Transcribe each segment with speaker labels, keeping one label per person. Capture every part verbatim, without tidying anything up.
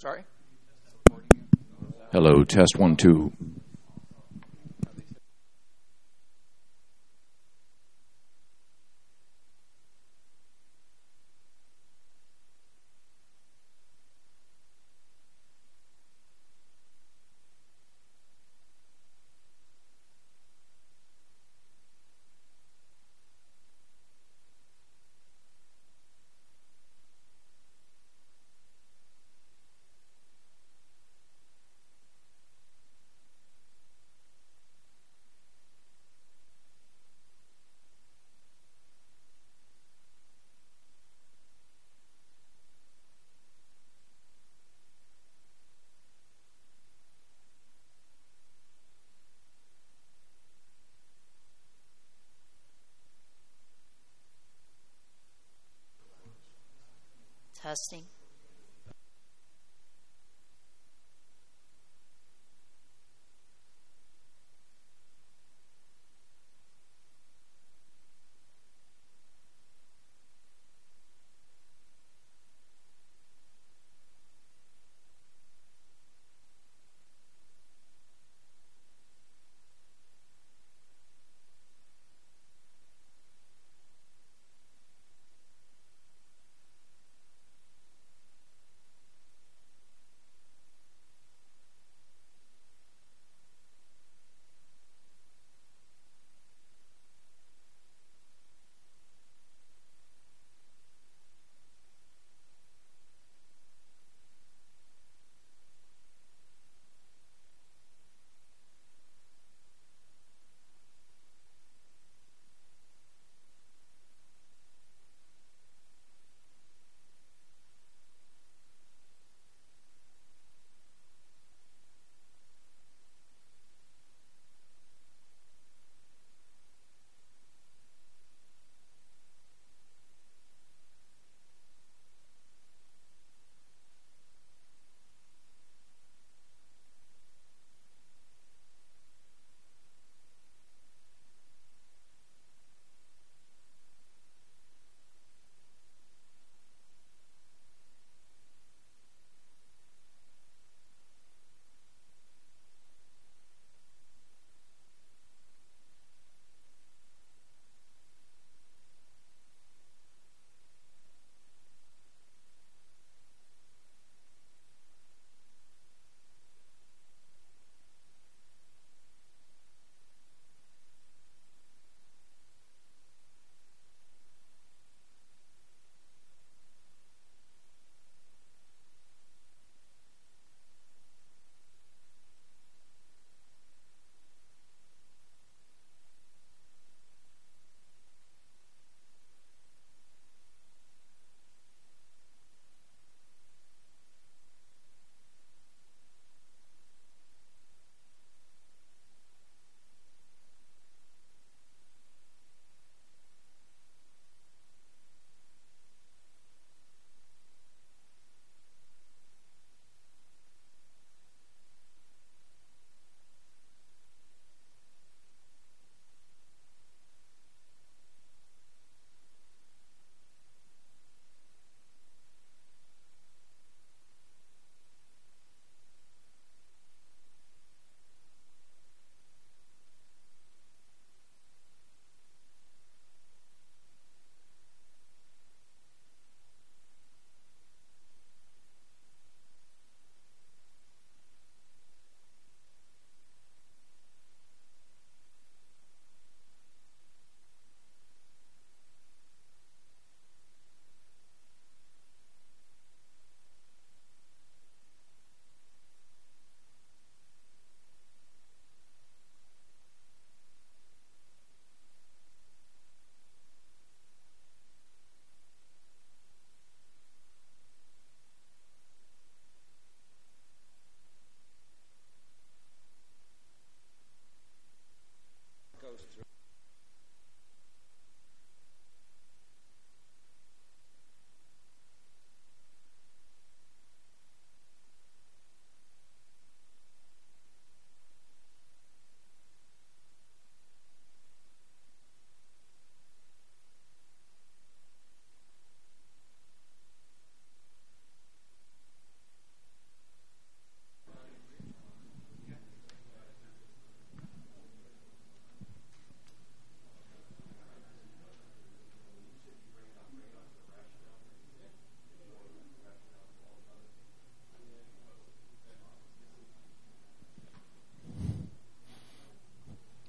Speaker 1: Sorry?
Speaker 2: Hello, test one, two.
Speaker 3: Testing.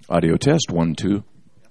Speaker 1: Audio test, one, two.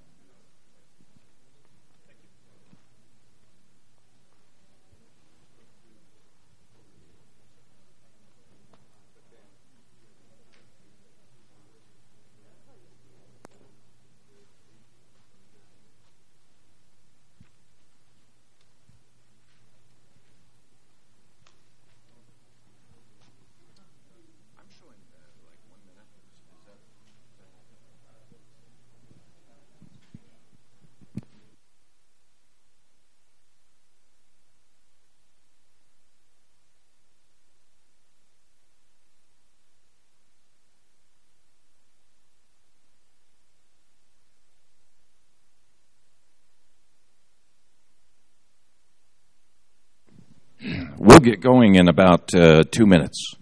Speaker 1: We'll get going in about uh, two minutes.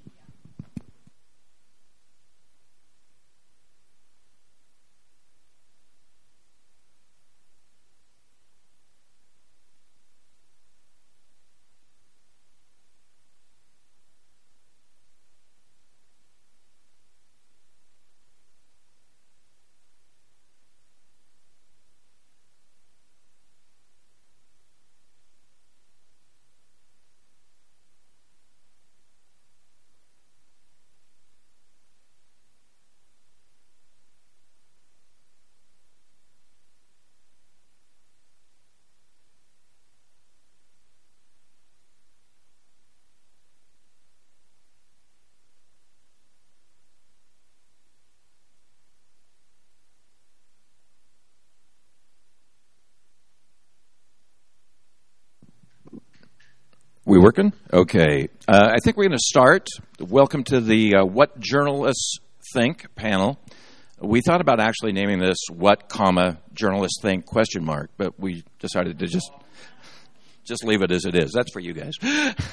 Speaker 1: We working? Okay. Uh, I think we're going to start. Welcome to the uh, What Journalists Think panel. We thought about actually naming this What, comma, Journalists Think, question mark, but we decided to just just leave it as it is. That's for you guys.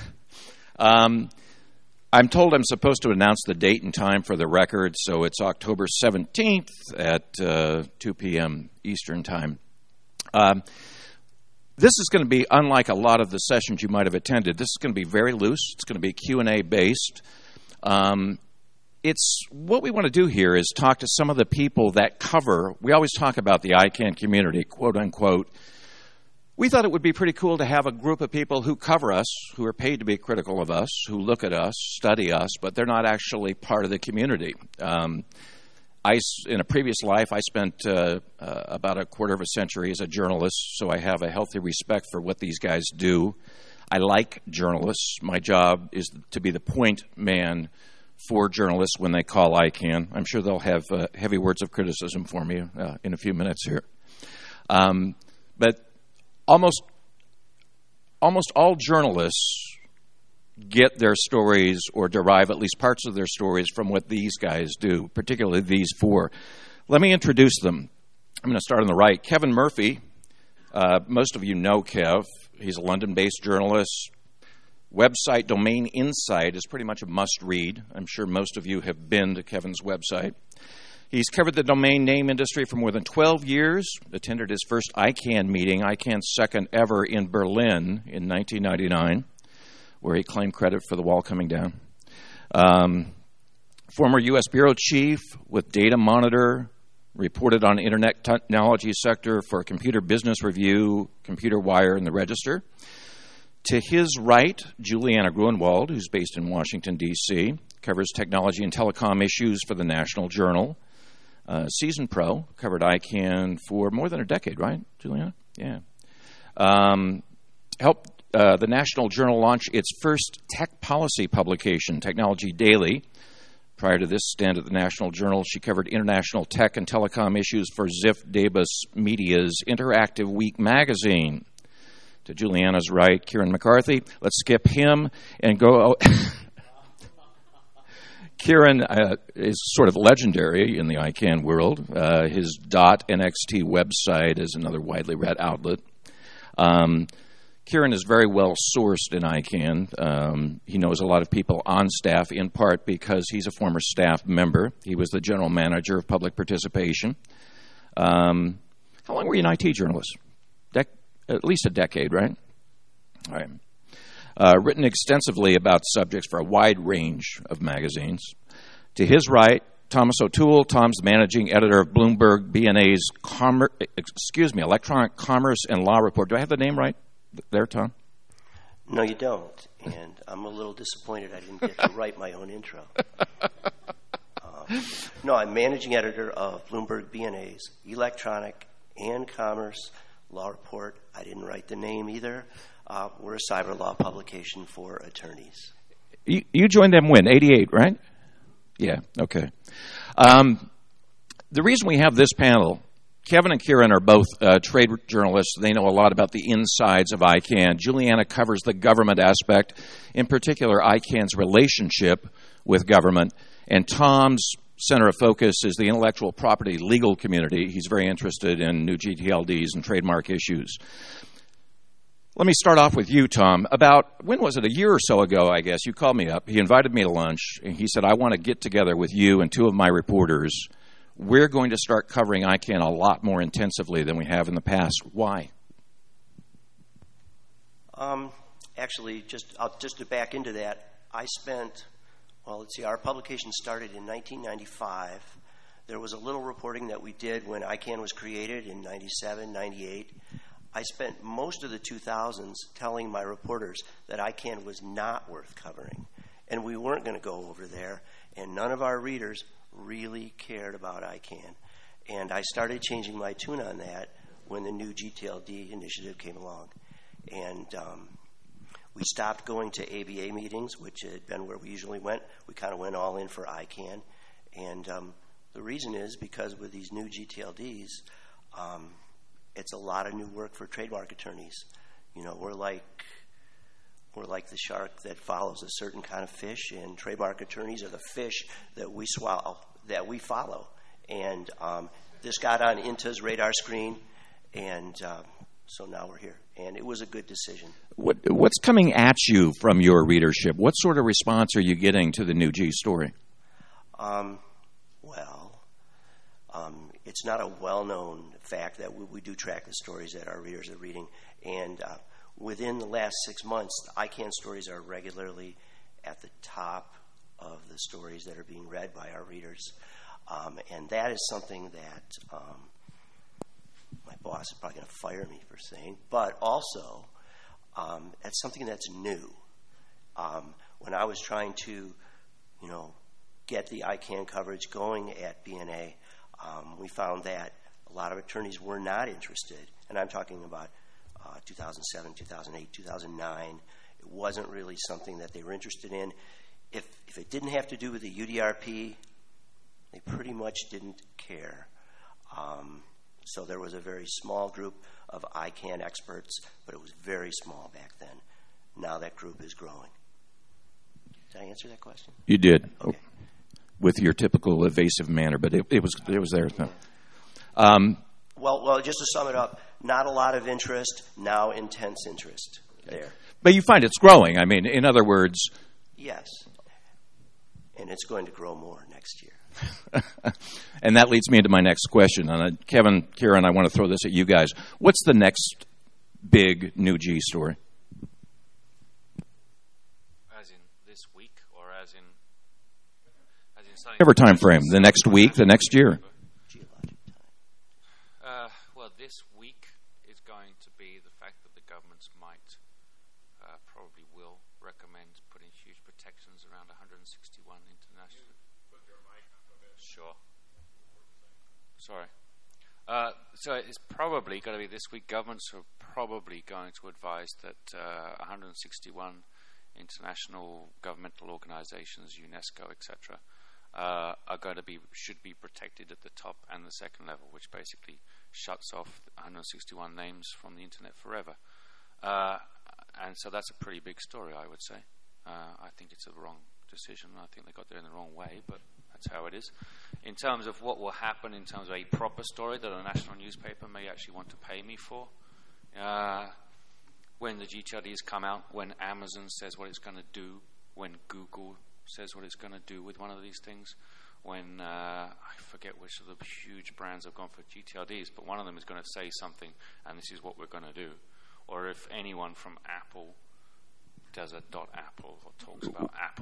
Speaker 1: um, I'm told I'm supposed to announce the date and time for the record, so it's October seventeenth at uh, two p.m. Eastern Time. Um, This is going to be unlike a lot of the sessions you might have attended. This is going to be very loose. It's going to be Q and A based. Um, it's what we want to do here is talk to some of the people that cover. We always talk about the I CANN community, quote unquote. We thought it would be pretty cool to have a group of people who cover us, who are paid to be critical of us, who look at us, study us, but they're not actually part of the community. Um, I, in a previous life, I spent uh, uh, about a quarter of a century as a journalist, so I have a healthy respect for what these guys do. I like journalists. My job is to be the point man for journalists when they call I CANN. I'm sure they'll have uh, heavy words of criticism for me uh, in a few minutes here. Um, but almost, almost all journalists get their stories or derive at least parts of their stories from what these guys do, particularly these four. Let me introduce them. I'm going to start on the right. Kevin Murphy. Uh, most of you know Kev. He's a London-based journalist. Website Domain Insight is pretty much a must-read. I'm sure most of you have been to Kevin's website. He's covered the domain name industry for more than twelve years, attended his first I CANN meeting, I CANN's second ever in Berlin in nineteen ninety-nine. Where he claimed credit for the wall coming down. Um, former U S bureau chief with Data Monitor, reported on internet technology sector for Computer Business Review, Computer Wire, and the Register. To his right, Juliana Gruenwald, who's based in Washington, D C, covers technology and telecom issues for the National Journal. Uh, Season Pro, covered I CANN for more than a decade, right, Juliana? Yeah. Um, helped Uh, the National Journal launched its first tech policy publication, Technology Daily. Prior to this stint at the National Journal, she covered international tech and telecom issues for Ziff Davis Media's Interactive Week magazine. To Juliana's right, Kieran McCarthy. Let's skip him and go. Kieran uh, is sort of legendary in the I CANN world. Uh, his .nxt website is another widely read outlet. Um, Kieran is very well sourced in I CANN. Um, he knows a lot of people on staff, in part because he's a former staff member. He was the general manager of public participation. Um, how long were you an I T journalist? Dec- at least a decade, right? All right. Uh, written extensively about subjects for a wide range of magazines. To his right, Thomas O'Toole. Tom's the managing editor of Bloomberg B N A's Commer- excuse me, Electronic Commerce and Law Report. Do I have the name right there, Tom?
Speaker 2: No, you don't. And I'm a little disappointed I didn't get to write my own intro. Um, no, I'm managing editor of Bloomberg B N A's Electronic and Commerce Law Report. I didn't write the name either. Uh, we're a cyber law publication for attorneys.
Speaker 1: You, you joined them when? eighty-eight, right? Yeah, okay. Um, the reason we have this panel, Kevin and Kieran are both uh, trade journalists. They know a lot about the insides of I CANN. Juliana covers the government aspect, in particular I CANN's relationship with government. And Tom's center of focus is the intellectual property legal community. He's very interested in new G T L Ds and trademark issues. Let me start off with you, Tom. About, when was it, a year or so ago, I guess, you called me up. He invited me to lunch, and he said, I want to get together with you and two of my reporters. We're going to start covering I CANN a lot more intensively than we have in the past. Why?
Speaker 2: Um, actually, just I'll, just to back into that, I spent, well, let's see, our publication started in nineteen ninety-five. There was a little reporting that we did when I CANN was created in ninety-seven, ninety-eight. I spent most of the two thousands telling my reporters that I CANN was not worth covering, and we weren't going to go over there, and none of our readers really cared about I CANN. And I started changing my tune on that when the new G T L D initiative came along. And um, we stopped going to A B A meetings, which had been where we usually went. We kind of went all in for I CANN. And um, the reason is because with these new G T L Ds, um, it's a lot of new work for trademark attorneys. You know, we're like we're like the shark that follows a certain kind of fish, and trademark attorneys are the fish that we swallow, that we follow. And um, this got on I N T A's radar screen, and uh, so now we're here. And it was a good decision.
Speaker 1: What, what's coming at you from your readership? What sort of response are you getting to the new G story?
Speaker 2: Um, well, um, it's not a well-known fact that we, we do track the stories that our readers are reading. And uh, within the last six months, the I CANN stories are regularly at the top of the stories that are being read by our readers. Um, and that is something that um, my boss is probably going to fire me for saying, but also um, it's something that's new. Um, when I was trying to, you know, get the I CANN coverage going at B N A, um, we found that a lot of attorneys were not interested, and I'm talking about uh, two thousand seven, two thousand eight, two thousand nine. It wasn't really something that they were interested in. If, if it didn't have to do with the U D R P, they pretty much didn't care. Um, so there was a very small group of I CANN experts, but it was very small back then. Now that group is growing. Did I answer that question?
Speaker 1: You did.
Speaker 2: Okay.
Speaker 1: With your typical evasive manner, but it, it was it was there. Um,
Speaker 2: well, well, just to sum it up, not a lot of interest, now intense interest there.
Speaker 1: But you find it's growing. I mean, in other words...
Speaker 2: Yes. And it's going to grow more next year.
Speaker 1: And that leads me into my next question. And uh, Kevin, Kieran, I want to throw this at you guys. What's the next big new G story?
Speaker 3: As in this week, or as in... As in something
Speaker 1: Whatever time frame. The next week, the next year.
Speaker 3: Uh, well, this week is going to be the fact that the governments might, uh, probably will, recommend putting huge protections around one hundred sixty-one international. Put your mic up a bit. Sure. Sorry. Uh, so it's probably going to be this week. Governments are probably going to advise that uh, one hundred sixty-one international governmental organizations, UNESCO, et cetera, uh, are going to be should be protected at the top and the second level, which basically shuts off one hundred sixty-one names from the internet forever. Uh, and so that's a pretty big story, I would say. Uh, I think it's a wrong decision. I think they got there in the wrong way, but that's how it is. In terms of what will happen in terms of a proper story that a national newspaper may actually want to pay me for, uh, when the G T L Ds come out, when Amazon says what it's going to do, when Google says what it's going to do with one of these things, when uh, I forget which of the huge brands have gone for G T L Ds, but one of them is going to say something, and this is what we're going to do. Or if anyone from Apple does a dot Apple or talks about Apple,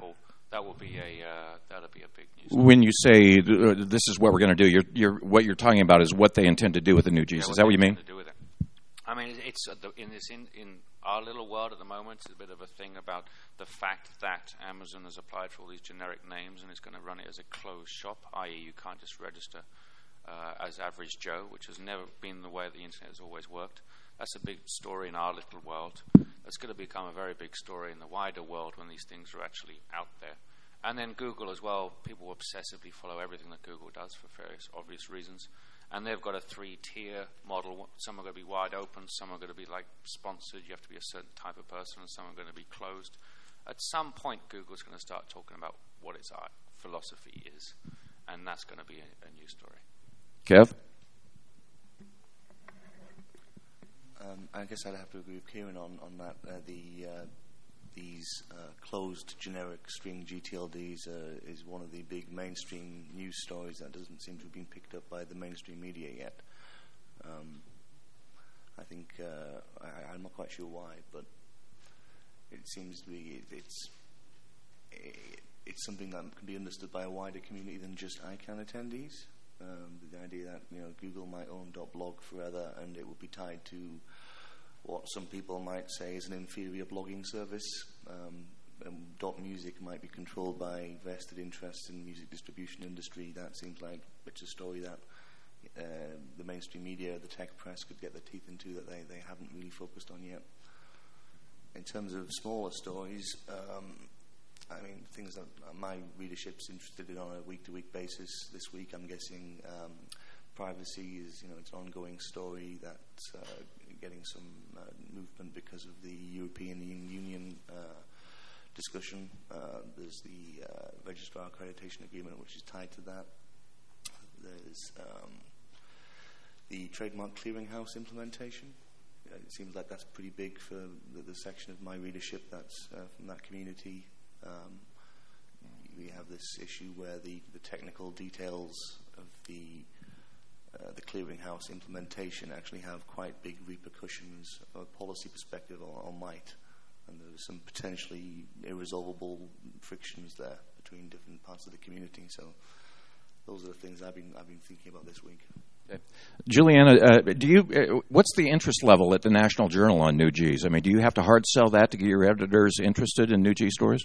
Speaker 3: that will be a uh, that'll be a big news.
Speaker 1: When you say uh, this is what we're going to do, you're, you're, what you're talking about is what they intend to do with the new G's.
Speaker 3: Yeah,
Speaker 1: is that what you mean?
Speaker 3: To do with it. I mean, it's uh, the, in this in, in our little world at the moment. It's a bit of a thing about the fact that Amazon has applied for all these generic names and is going to run it as a closed shop, that is, you can't just register uh, as Average Joe, which has never been the way the internet has always worked. That's a big story in our little world. That's going to become a very big story in the wider world when these things are actually out there. And then Google as well. People obsessively follow everything that Google does for various obvious reasons. And they've got a three-tier model. Some are going to be wide open, some are going to be like sponsored. You have to be a certain type of person, and some are going to be closed. At some point, Google's going to start talking about what its art philosophy is, and that's going to be a, a new story.
Speaker 1: Kev?
Speaker 4: Um, I guess I'd have to agree with Kieran on, on that. Uh, the uh, These uh, closed generic string G T L Ds uh, is one of the big mainstream news stories that doesn't seem to have been picked up by the mainstream media yet. Um, I think, uh, I, I'm not quite sure why, but it seems to be, it, it's it, it's something that can be understood by a wider community than just ICANN attendees. Um, the idea that, you know, Google might own .blog forever and it will be tied to what some people might say is an inferior blogging service. Um, and .music might be controlled by vested interests in the music distribution industry. That seems like it's a story that uh, the mainstream media, the tech press could get their teeth into that they, they haven't really focused on yet. In terms of smaller stories, um, I mean, things that my readership's interested in on a week-to-week basis. This week, I'm guessing um, privacy is, you know, it's an ongoing story that's uh, getting some uh, movement because of the European Union uh, discussion. Uh, there's the uh, Registrar Accreditation Agreement, which is tied to that. There's um, the Trademark Clearinghouse implementation. Uh, it seems like that's pretty big for the, the section of my readership that's uh, from that community. Um, we have this issue where the, the technical details of the uh, the clearinghouse implementation actually have quite big repercussions from a policy perspective on, on might, and there's some potentially irresolvable frictions there between different parts of the community. So those are the things I've been I've been thinking about this week.
Speaker 1: Okay. Juliana, uh, do you? Uh, what's the interest level at the National Journal on New G's? I mean, do you have to hard sell that to get your editors interested in New G stories?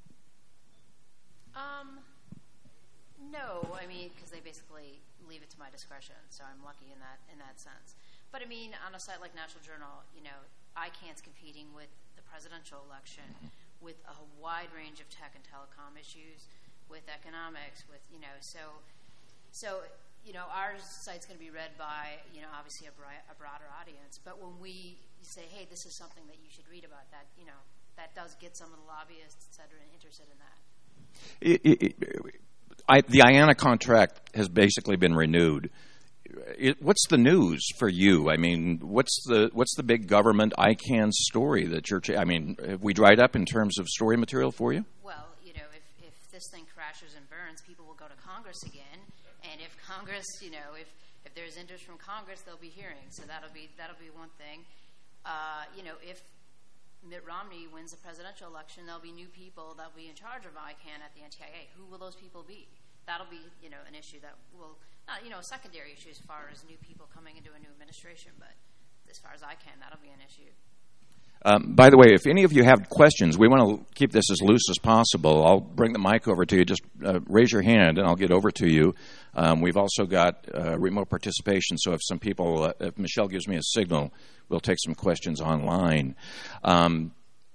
Speaker 5: Discretion, so I'm lucky in that in that sense. But I mean, on a site like National Journal, you know, I CANN's competing with the presidential election, with a wide range of tech and telecom issues, with economics, with you know, so so you know, our site's going to be read by you know, obviously a, bri- a broader audience. But when we say, hey, this is something that you should read about, that you know, that does get some of the lobbyists, et cetera, interested in that.
Speaker 1: It, it, it, I, the I A N A contract has basically been renewed. It, what's the news for you? I mean, what's the what's the big government I CANN story that you're? Ch- I mean, have we dried up in terms of story material for you?
Speaker 5: Well, you know, if, if this thing crashes and burns, people will go to Congress again, and if Congress, you know, if, if there's interest from Congress, they'll be hearings. So that'll be that'll be one thing. Uh, you know, if Mitt Romney wins the presidential election, there'll be new people that'll be in charge of I CANN at the N T I A. Who will those people be? That'll be, you know, an issue that will, not, you know, a secondary issue as far as new people coming into a new administration, but as far as I CANN, that'll be an issue.
Speaker 1: Um, by the way, if any of you have questions, we want to keep this as loose as possible. I'll bring the mic over to you. Just uh, raise your hand, and I'll get over to you. Um, we've also got uh, remote participation, so if some people, uh, if Michelle gives me a signal, we'll take some questions online. Um,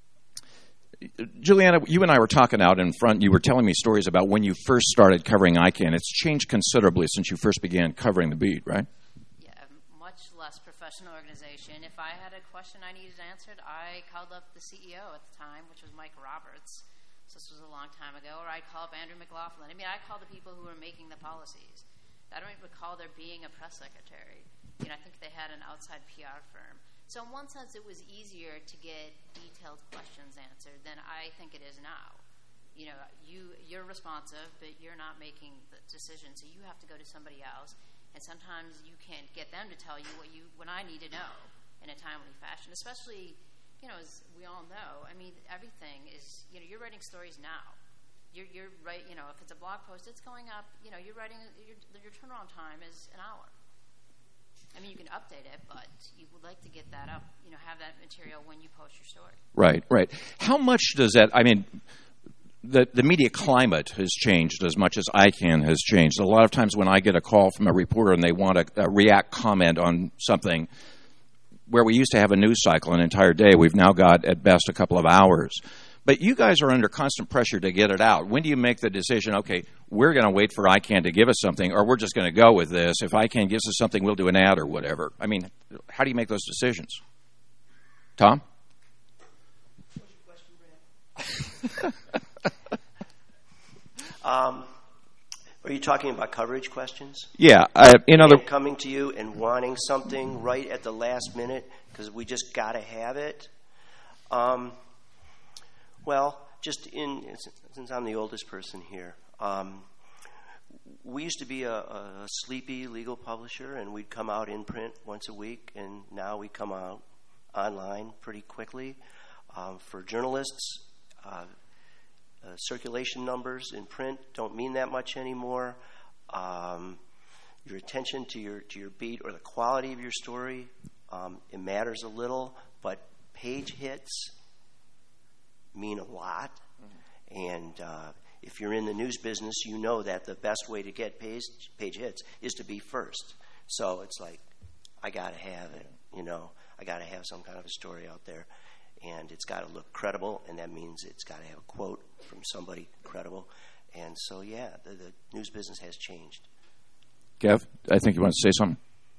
Speaker 1: Juliana, you and I were talking out in front. You were telling me stories about when you first started covering I CANN. It's changed considerably since you first began covering the beat, right?
Speaker 5: Yeah, much less professional organization. If I had a question I needed answered, I called up the C E O at the time, which was Mike Roberts. So this was a long time ago. Or I'd call up Andrew McLaughlin. I mean, I called the people who were making the policies. I don't even recall there being a press secretary. You know, I think they had an outside P R firm. So in one sense, it was easier to get detailed questions answered than I think it is now. You know, you, you're responsive, but you're not making the decision, so you have to go to somebody else. And sometimes you can't get them to tell you what you what I need to know in a timely fashion, especially, you know, as we all know. I mean, everything is, you know, you're writing stories now. You're, you're right. You know, if it's a blog post, it's going up. You know, you're writing. Your, your turnaround time is an hour. I mean, you can update it, but you would like to get that up. You know, have that material when you post your story.
Speaker 1: Right, right. How much does that? I mean, the the media climate has changed as much as I C A N has changed. A lot of times when I get a call from a reporter and they want a, a react comment on something, where we used to have a news cycle an entire day, we've now got at best a couple of hours. But you guys are under constant pressure to get it out. When do you make the decision, okay, we're going to wait for I C A N to give us something, or we're just going to go with this? If I C A N gives us something, we'll do an ad or whatever. I mean, how do you make those decisions? Tom?
Speaker 2: What's your question, Brad? um, are you talking about coverage questions?
Speaker 1: Yeah. Uh, in other
Speaker 2: and coming to you and wanting something right at the last minute because we just got to have it? Um, well, just in since I'm the oldest person here, um, we used to be a, a sleepy legal publisher, and we'd come out in print once a week, and now we come out online pretty quickly. Um, for journalists, uh, uh, circulation numbers in print don't mean that much anymore. Um, your attention to your to your beat or the quality of your story, um, it matters a little, but page hits mean a lot. Mm-hmm. And uh, if you're in the news business, you know that the best way to get page, page hits is to be first. So it's like, I got to have it, you know. I got to have some kind of a story out there. And it's got to look credible, and that means it's got to have a quote from somebody credible. And so, yeah, the, the news business has changed.
Speaker 1: Kev, I think you want to say something.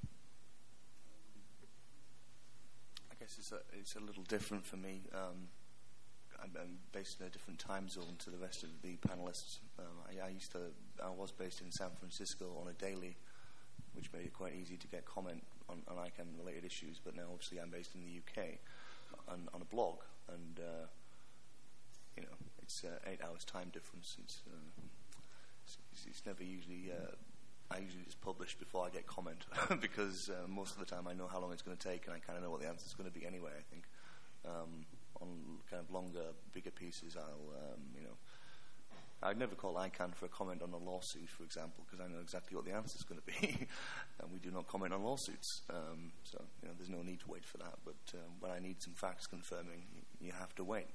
Speaker 4: I guess it's a, it's a little different for me. Um, I'm, I'm based in a different time zone to the rest of the panelists. Um, I, I used to, I was based in San Francisco on a daily, which made it quite easy to get comment on, on I C A N-related issues. But now, obviously, I'm based in the U K on, on a blog, and uh, you know, it's uh, eight hours time difference. It's, uh, it's, it's never usually. Uh, I usually just publish before I get comment because uh, most of the time I know how long it's going to take, and I kind of know what the answer is going to be anyway. I think. Um, on kind of longer, bigger pieces, I'll, um, you know, I'd never call I C A N for a comment on a lawsuit, for example, because I know exactly what the answer is going to be, and we do not comment on lawsuits. Um, so, you know, there's no need to wait for that. But um, when I need some facts confirming, you, you have to wait.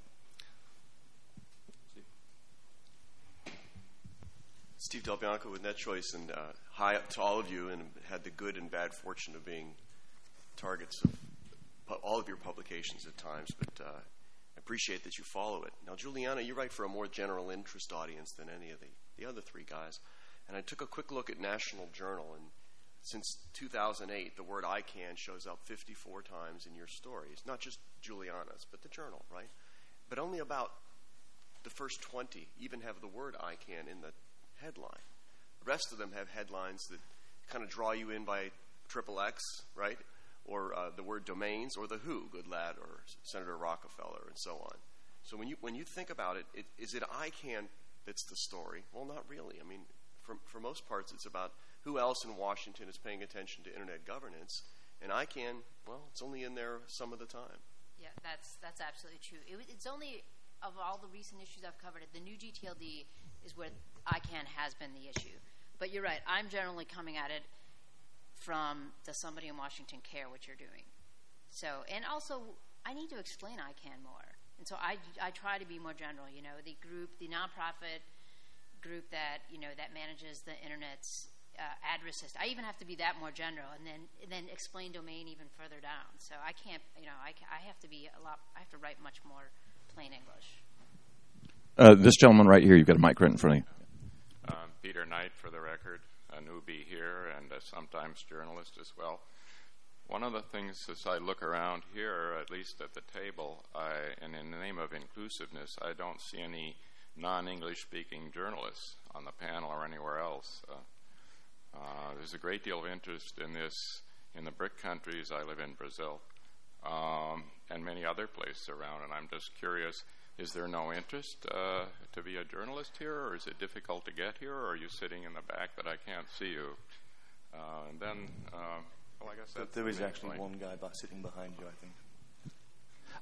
Speaker 6: Steve Del Bianco with NetChoice, and uh, hi to all of you, and had the good and bad fortune of being targets of all of your publications at times, but uh, I appreciate that you follow it. Now, Juliana, you write for a more general interest audience than any of the, the other three guys, and I took a quick look at National Journal, and since two thousand eight, the word I C A N shows up fifty-four times in your stories, not just Juliana's, but the Journal, right? But only about the first twenty even have the word I C A N in the headline. The rest of them have headlines that kind of draw you in by triple X, right? Or uh, the word domains, or the Who, good lad, or Senator Rockefeller, and so on. So when you when you think about it, it is it I C A N that's the story? Well, not really. I mean, for for most parts, it's about who else in Washington is paying attention to internet governance, and I C A N, well, it's only in there some of the time.
Speaker 5: Yeah, that's that's absolutely true. It, it's only of all the recent issues I've covered, the new G T L D is where I C A N has been the issue. But you're right. I'm generally coming at it from does somebody in Washington care what you're doing? So, and also, I need to explain I C A N more. And so I, I try to be more general, you know, the group, the nonprofit group that, you know, that manages the Internet's uh, address system. I even have to be that more general and then and then explain domain even further down. So I can't, you know, I, I have to be a lot, I have to write much more plain English.
Speaker 1: Uh, this gentleman right here, you've got a mic right in front of you.
Speaker 7: Um, Peter Knight, for the record, a newbie here and a sometimes journalist as well. One of the things as I look around here, at least at the table, I, and in the name of inclusiveness, I don't see any non-English speaking journalists on the panel or anywhere else. Uh, uh, there's a great deal of interest in this in the BRIC countries. I live in Brazil um, and many other places around, and I'm just curious, is there no interest uh, to be a journalist here, or is it difficult to get here, or are you sitting in the back that I can't see you? Uh, and then, uh, well, I guess that's
Speaker 4: there is
Speaker 7: the
Speaker 4: actually
Speaker 7: point.
Speaker 4: one guy by, sitting behind you, I think.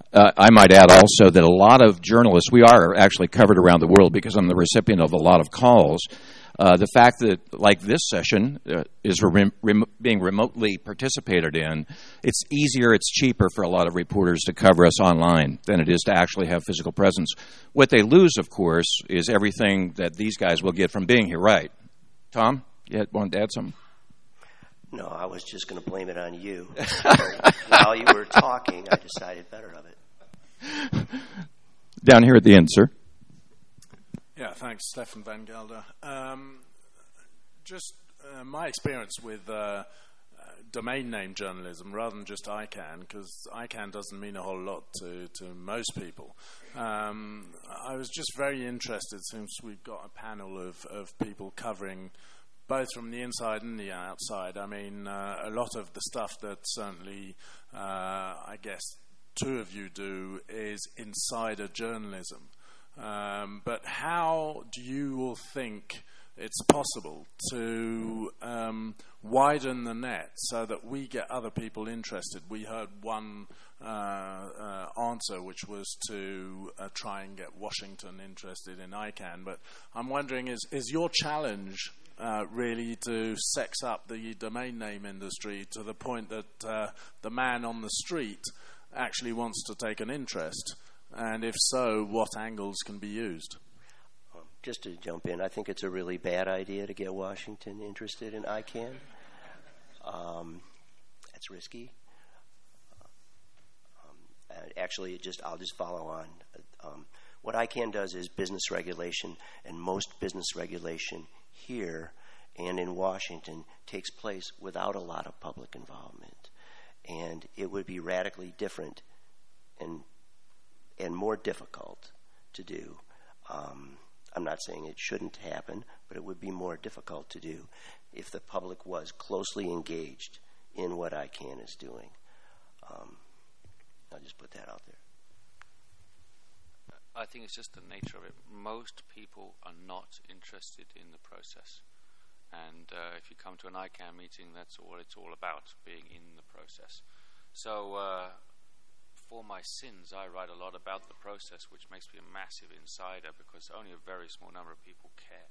Speaker 1: Uh, I might add also that a lot of journalists, we are actually covered around the world because I'm the recipient of a lot of calls. Uh, the fact that, like this session, uh, is rem- rem- being remotely participated in, it's easier, it's cheaper for a lot of reporters to cover us online than it is to actually have physical presence. What they lose, of course, is everything that these guys will get from being here, right? Tom, you had, wanted to add something?
Speaker 2: No, I was just going to blame it on you. While you were talking, I decided better of it.
Speaker 1: Down here at the end, sir.
Speaker 8: Yeah, thanks, Stefan Van Gelder. Um, just uh, my experience with uh, uh, domain name journalism rather than just I CANN, because I CANN doesn't mean a whole lot to, to most people. Um, I was just very interested, since we've got a panel of, of people covering both from the inside and the outside. I mean, uh, a lot of the stuff that certainly, uh, I guess, two of you do is insider journalism. Um, but how do you all think it's possible to um, widen the net so that we get other people interested? We heard one uh, uh, answer, which was to uh, try and get Washington interested in I CANN. But I'm wondering, is, is your challenge uh, really to sex up the domain name industry to the point that uh, the man on the street actually wants to take an interest? And if so, what angles can be used?
Speaker 2: Um, just to jump in, I think it's a really bad idea to get Washington interested in I CANN. Um, that's risky. Um, actually, it just I'll just follow on. Um, what I CANN does is business regulation, and most business regulation here and in Washington takes place without a lot of public involvement. And it would be radically different and and more difficult to do. Um, I'm not saying it shouldn't happen, but it would be more difficult to do if the public was closely engaged in what I CANN is doing. Um, I'll just put that out there.
Speaker 3: I think it's just the nature of it. Most people are not interested in the process. And uh, if you come to an I CANN meeting, that's all it's all about, being in the process. So uh, for my sins, I write a lot about the process, which makes me a massive insider because only a very small number of people care.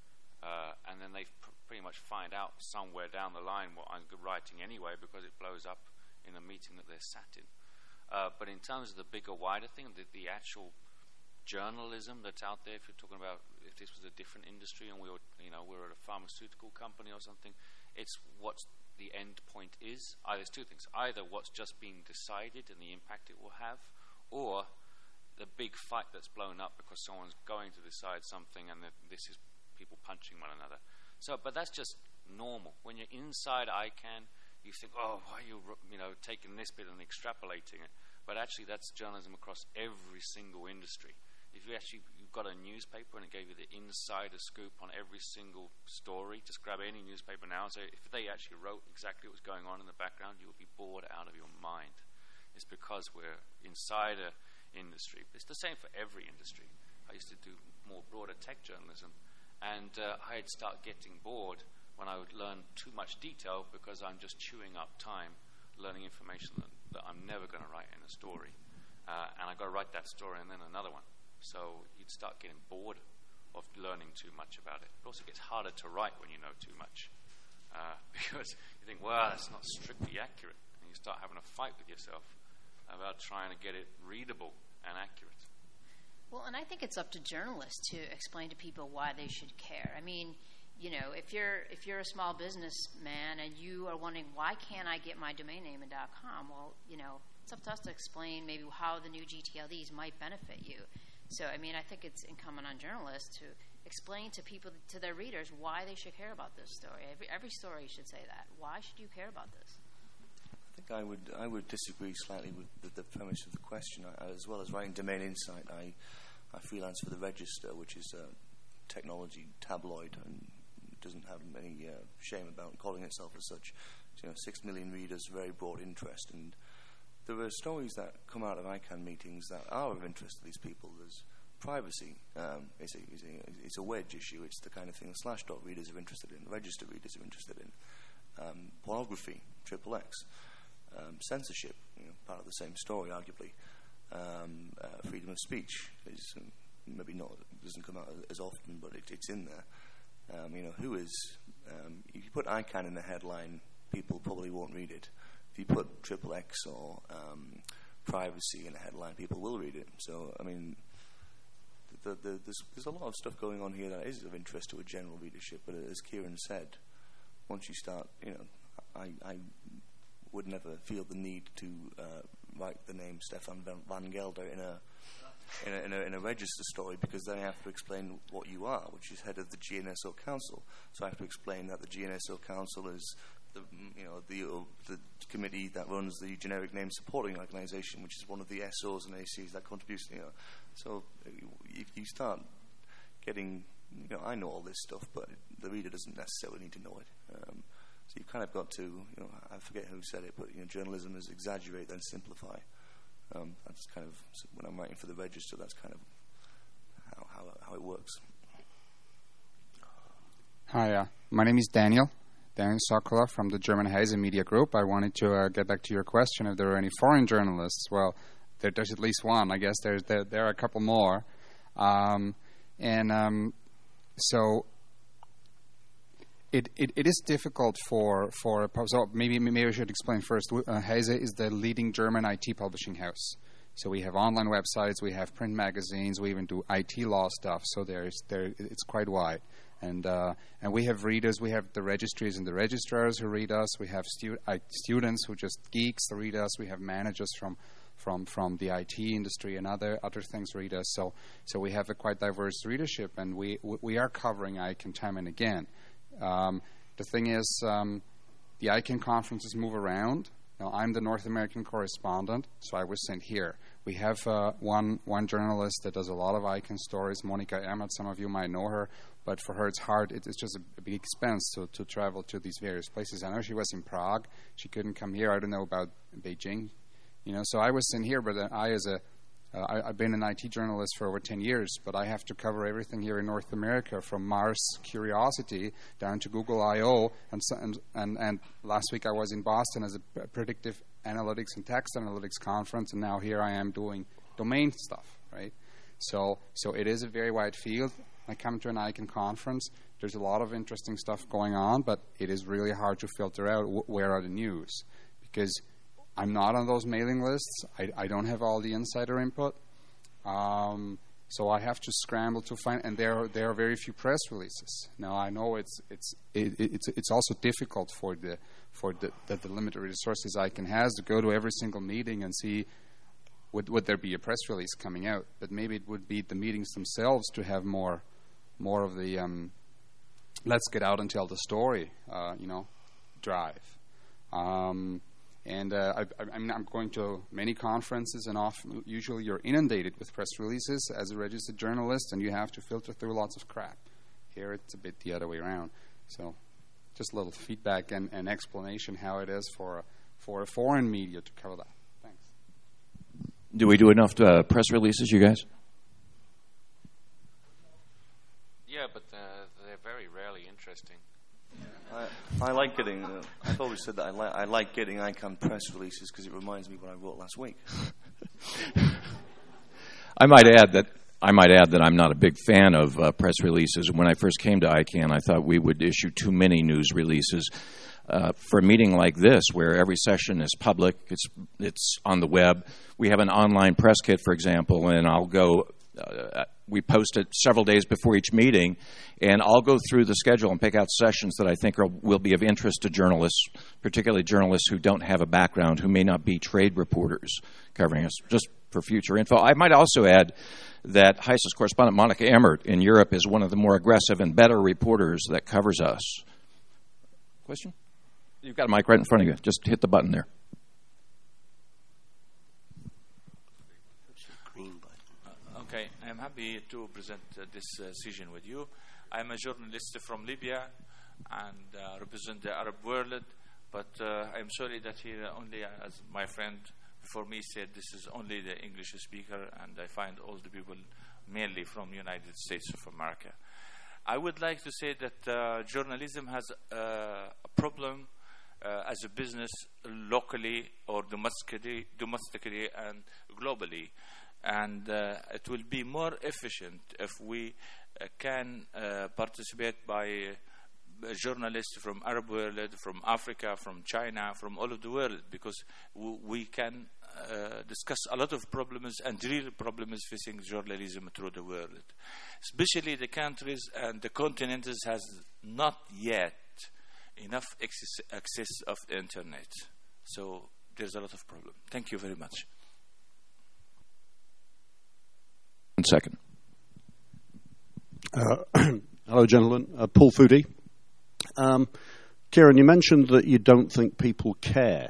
Speaker 3: Uh, and then they pr- pretty much find out somewhere down the line what I'm writing anyway because it blows up in the meeting that they're sat in. Uh, but in terms of the bigger, wider thing, the, the actual journalism that's out there, if you're talking about if this was a different industry and we were, you know, we were at a pharmaceutical company or something, it's what the end point is. Either there's two things: either what's just being decided and the impact it will have, or the big fight that's blown up because someone's going to decide something and that this is people punching one another. So, but that's just normal. When you're inside I CANN, you think, oh, why are you, you know, taking this bit and extrapolating it? But actually, that's journalism across every single industry. If you actually you've got a newspaper and it gave you the insider scoop on every single story, just grab any newspaper now and say, if they actually wrote exactly what was going on in the background, you would be bored out of your mind. It's because we're insider industry. It's the same for every industry. I used to do more broader tech journalism, and uh, I'd start getting bored when I would learn too much detail because I'm just chewing up time, learning information that, that I'm never going to write in a story. Uh, and I've got to write that story and then another one. So you'd start getting bored of learning too much about it. It also gets harder to write when you know too much uh, because you think, well, that's not strictly accurate. And you start having a fight with yourself about trying to get it readable and accurate.
Speaker 5: Well, and I think it's up to journalists to explain to people why they should care. I mean, you know, if you're if you're a small businessman and you are wondering, why can't I get my domain name in .com? Well, you know, it's up to us to explain maybe how the new G T L Ds might benefit you. So, I mean, I think it's incumbent on journalists to explain to people, to their readers, why they should care about this story. Every, every story should say that. Why should you care about this?
Speaker 4: I think I would I would disagree slightly with the, the premise of the question. I, as well as writing Domain Insight, I, I freelance for the Register, which is a technology tabloid and doesn't have any uh, shame about calling itself as such. You know, six million readers, very broad interest, and there are stories that come out of I CANN meetings that are of interest to these people. There's privacy. Um, it's, a, it's, a, it's a wedge issue. It's the kind of thing that Slashdot readers are interested in, Register readers are interested in. Um, pornography, triple X. Um, censorship, you know, part of the same story, arguably. um, uh, freedom of speech. It's um, maybe not doesn't come out as often, but it, it's in there. Um, you know, who is um, if you put ICANN in the headline, people probably won't read it. If you put triple X or um, privacy in the headline, people will read it. So, I mean, the, the, there's, there's a lot of stuff going on here that is of interest to a general readership. But as Kieran said, once you start, you know, I, I would never feel the need to uh, write the name Stefan Van Gelder in a in a, in a in a register story, because then I have to explain what you are, which is head of the G N S O Council. So I have to explain that the G N S O Council is the you know the uh, the committee that runs the Generic Name Supporting Organization, which is one of the S Os and A Cs that contributes. You know, so if you start getting, you know, I know all this stuff, but the reader doesn't necessarily need to know it. Um, so you've kind of got to, you know, I forget who said it, but you know, journalism is exaggerate then simplify. Um, that's kind of, when I'm writing for the Register, that's kind of how how, how it works.
Speaker 9: Hi, uh, my name is Daniel, Daniel Sokola from the German Heise Media Group. I wanted to uh, get back to your question if there are any foreign journalists. Well, there, there's at least one. I guess there's there, there are a couple more. Um, and um, so it, it it is difficult for for so maybe maybe I should explain first. Uh, Heise is the leading German I T publishing house. So we have online websites, we have print magazines, we even do I T law stuff. So there's there it's quite wide, and uh, and we have readers. We have the registries and the registrars who read us. We have stu- I, students who just geeks who read us. We have managers from. From, from the I T industry and other other things read us. So so we have a quite diverse readership, and we we are covering ICANN time and again. Um, the thing is, um, the ICANN conferences move around. Now, I'm the North American correspondent, so I was sent here. We have uh, one one journalist that does a lot of ICANN stories, Monika Emmert. Some of you might know her, but for her it's hard. It, it's just a, a big expense to, to travel to these various places. I know she was in Prague. She couldn't come here. I don't know about Beijing. You know, so I was in here, but I, as a, uh, I, I've been an I T journalist for over ten years, but I have to cover everything here in North America, from Mars Curiosity down to Google I O, and and and, and last week I was in Boston as a predictive analytics and text analytics conference, and now here I am doing domain stuff, right? So, so it is a very wide field. I come to an ICANN conference. There's a lot of interesting stuff going on, but it is really hard to filter out wh- where are the news, because I'm not on those mailing lists. I, I don't have all the insider input. Um, so I have to scramble to find, and there are, there are very few press releases. Now, I know it's it's it, it's it's also difficult for the for the, the, the limited resources ICANN has to go to every single meeting and see would would there be a press release coming out. But maybe it would be the meetings themselves to have more more of the um, let's get out and tell the story, uh, you know, drive. Um, And uh, I, I mean, I'm going to many conferences, and often, usually you're inundated with press releases as a registered journalist, and you have to filter through lots of crap. Here, it's a bit the other way around. So, just a little feedback and, and explanation how it is for for a foreign media to cover that. Thanks.
Speaker 1: Do we do enough uh, press releases, you guys?
Speaker 3: Yeah, but uh, they're very rarely interesting.
Speaker 4: I, I like getting. Uh, I've always said that I like. I like getting ICANN press releases because it reminds me what I wrote last week.
Speaker 1: I might add that I might add that I'm not a big fan of uh, press releases. When I first came to ICANN, I thought we would issue too many news releases. Uh, for a meeting like this, where every session is public, it's it's on the web. We have an online press kit, for example, and I'll go. Uh, we post it several days before each meeting, and I'll go through the schedule and pick out sessions that I think are, will be of interest to journalists, particularly journalists who don't have a background, who may not be trade reporters covering us, just for future info. I might also add that Heise's correspondent, Monika Emmert, in Europe is one of the more aggressive and better reporters that covers us. Question? You've got a mic right in front of you. Just hit the button there.
Speaker 10: Okay, I'm happy to present uh, this uh, session with you. I'm a journalist from Libya and uh, represent the Arab world, but uh, I'm sorry that here only, uh, as my friend before me said, this is only the English speaker, and I find all the people mainly from United States of America. I would like to say that uh, journalism has uh, a problem uh, as a business locally or domestically, domestically and globally. And uh, it will be more efficient if we uh, can uh, participate by uh, journalists from Arab world, from Africa, from China, from all of the world, because w- we can uh, discuss a lot of problems and real problems facing journalism through the world. Especially the countries and the continents has not yet enough access, access of the internet. So there's a lot of problem. Thank you very much.
Speaker 1: One second.
Speaker 11: Uh, hello, gentlemen. Uh, Paul Foodie. Um, Kieran, you mentioned that you don't think people care.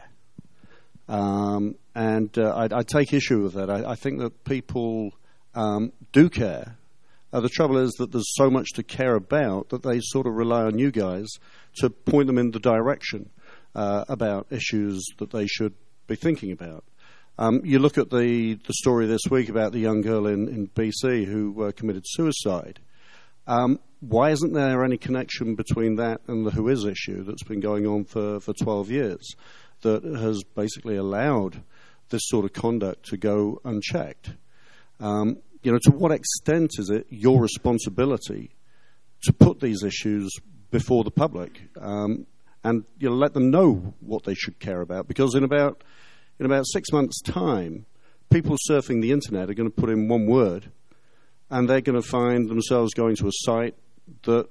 Speaker 11: Um, and uh, I, I take issue with that. I, I think that people um, do care. Uh, the trouble is that there's so much to care about that they sort of rely on you guys to point them in the direction uh, about issues that they should be thinking about. Um, you look at the, the story this week about the young girl in, in B C who uh, committed suicide. Um, why isn't there any connection between that and the Who Is issue that's been going on for, for twelve years that has basically allowed this sort of conduct to go unchecked? Um, you know, to what extent is it your responsibility to put these issues before the public um, and you know, let them know what they should care about? Because in about in about six months' time, people surfing the internet are going to put in one word, and they're going to find themselves going to a site that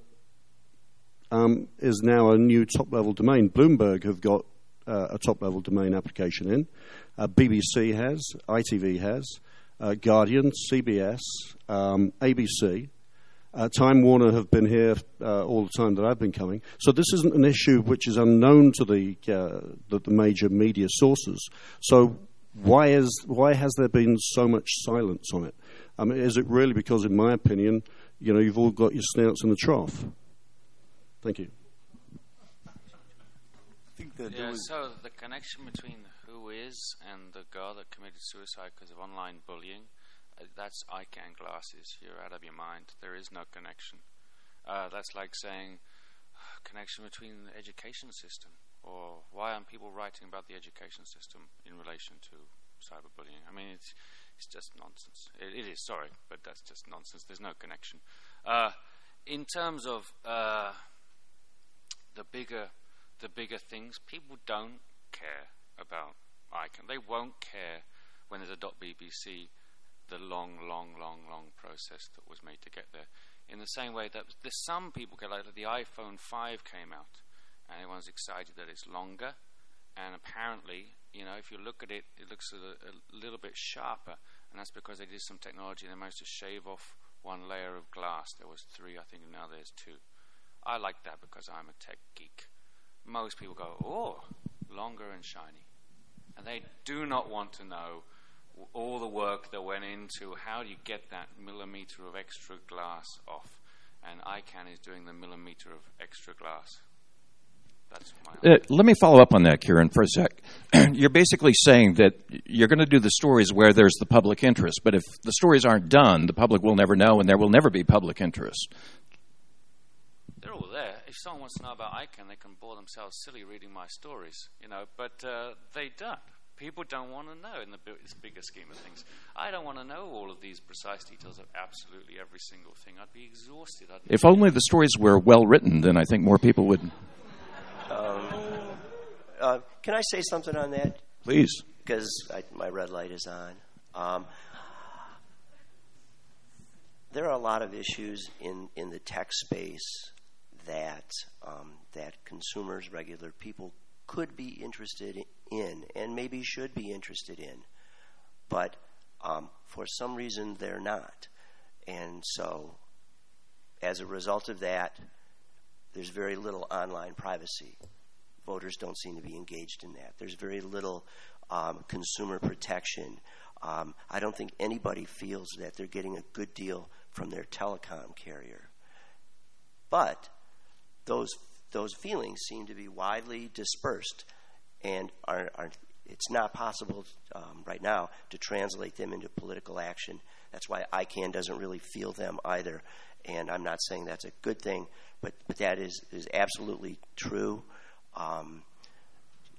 Speaker 11: um, is now a new top-level domain. Bloomberg have got uh, a top-level domain application in. Uh, B B C has, I T V has, uh, Guardian, C B S, um, A B C. Uh, Time Warner have been here uh, all the time that I've been coming. So this isn't an issue which is unknown to the uh, the, the major media sources. So why is why has there been so much silence on it? I mean, is it really because, in my opinion, you know, you've all got your snouts in the trough? Thank you.
Speaker 4: I think that
Speaker 3: yeah,
Speaker 4: was
Speaker 3: so the connection between Who Is and the girl that committed suicide because of online bullying, uh, that's I CAN glasses. You're out of your mind. There is no connection. Uh, that's like saying uh, connection between the education system, or why aren't people writing about the education system in relation to cyberbullying? I mean, it's it's just nonsense. It, it is, sorry, but that's just nonsense. There's no connection. Uh, in terms of uh, the bigger the bigger things, people don't care about I CAN. They won't care when there's a .bbc, the long, long, long, long process that was made to get there. In the same way that there's some people get, like the iPhone five came out, and everyone's excited that it's longer, and apparently, you know, if you look at it, it looks a, a little bit sharper, and that's because they did some technology and they managed to shave off one layer of glass. There was three, I think, and now there's two. I like that because I'm a tech geek. Most people go, oh, longer and shiny. And they do not want to know all the work that went into how do you get that millimeter of extra glass off. And I CAN is doing the millimeter of extra glass. That's my
Speaker 1: uh, let me follow up on that, Kieran, for a sec. You're basically saying that you're going to do the stories where there's the public interest, but if the stories aren't done, the public will never know, and there will never be public interest.
Speaker 3: They're all there. If someone wants to know about I CAN, they can bore themselves silly reading my stories, you know, but uh, they don't. People don't want to know in the this bigger scheme of things. I don't want to know all of these precise details of absolutely every single thing. I'd be exhausted. I'd
Speaker 1: If only the stories were well written, then I think more people would.
Speaker 2: Um, uh, can I say something on that?
Speaker 1: Please.
Speaker 2: Because I, my red light is on. Um, there are a lot of issues in, in the tech space that um, that consumers, regular people, could be interested in and maybe should be interested in, but um, for some reason they're not. And so as a result of that, there's very little online privacy. Voters don't seem to be engaged in that. There's very little um, consumer protection. Um, I don't think anybody feels that they're getting a good deal from their telecom carrier. But those those feelings seem to be widely dispersed, and are, are it's not possible um, right now to translate them into political action. That's why I CAN doesn't really feel them either. And I'm not saying that's a good thing, but, but that is, is absolutely true. Um,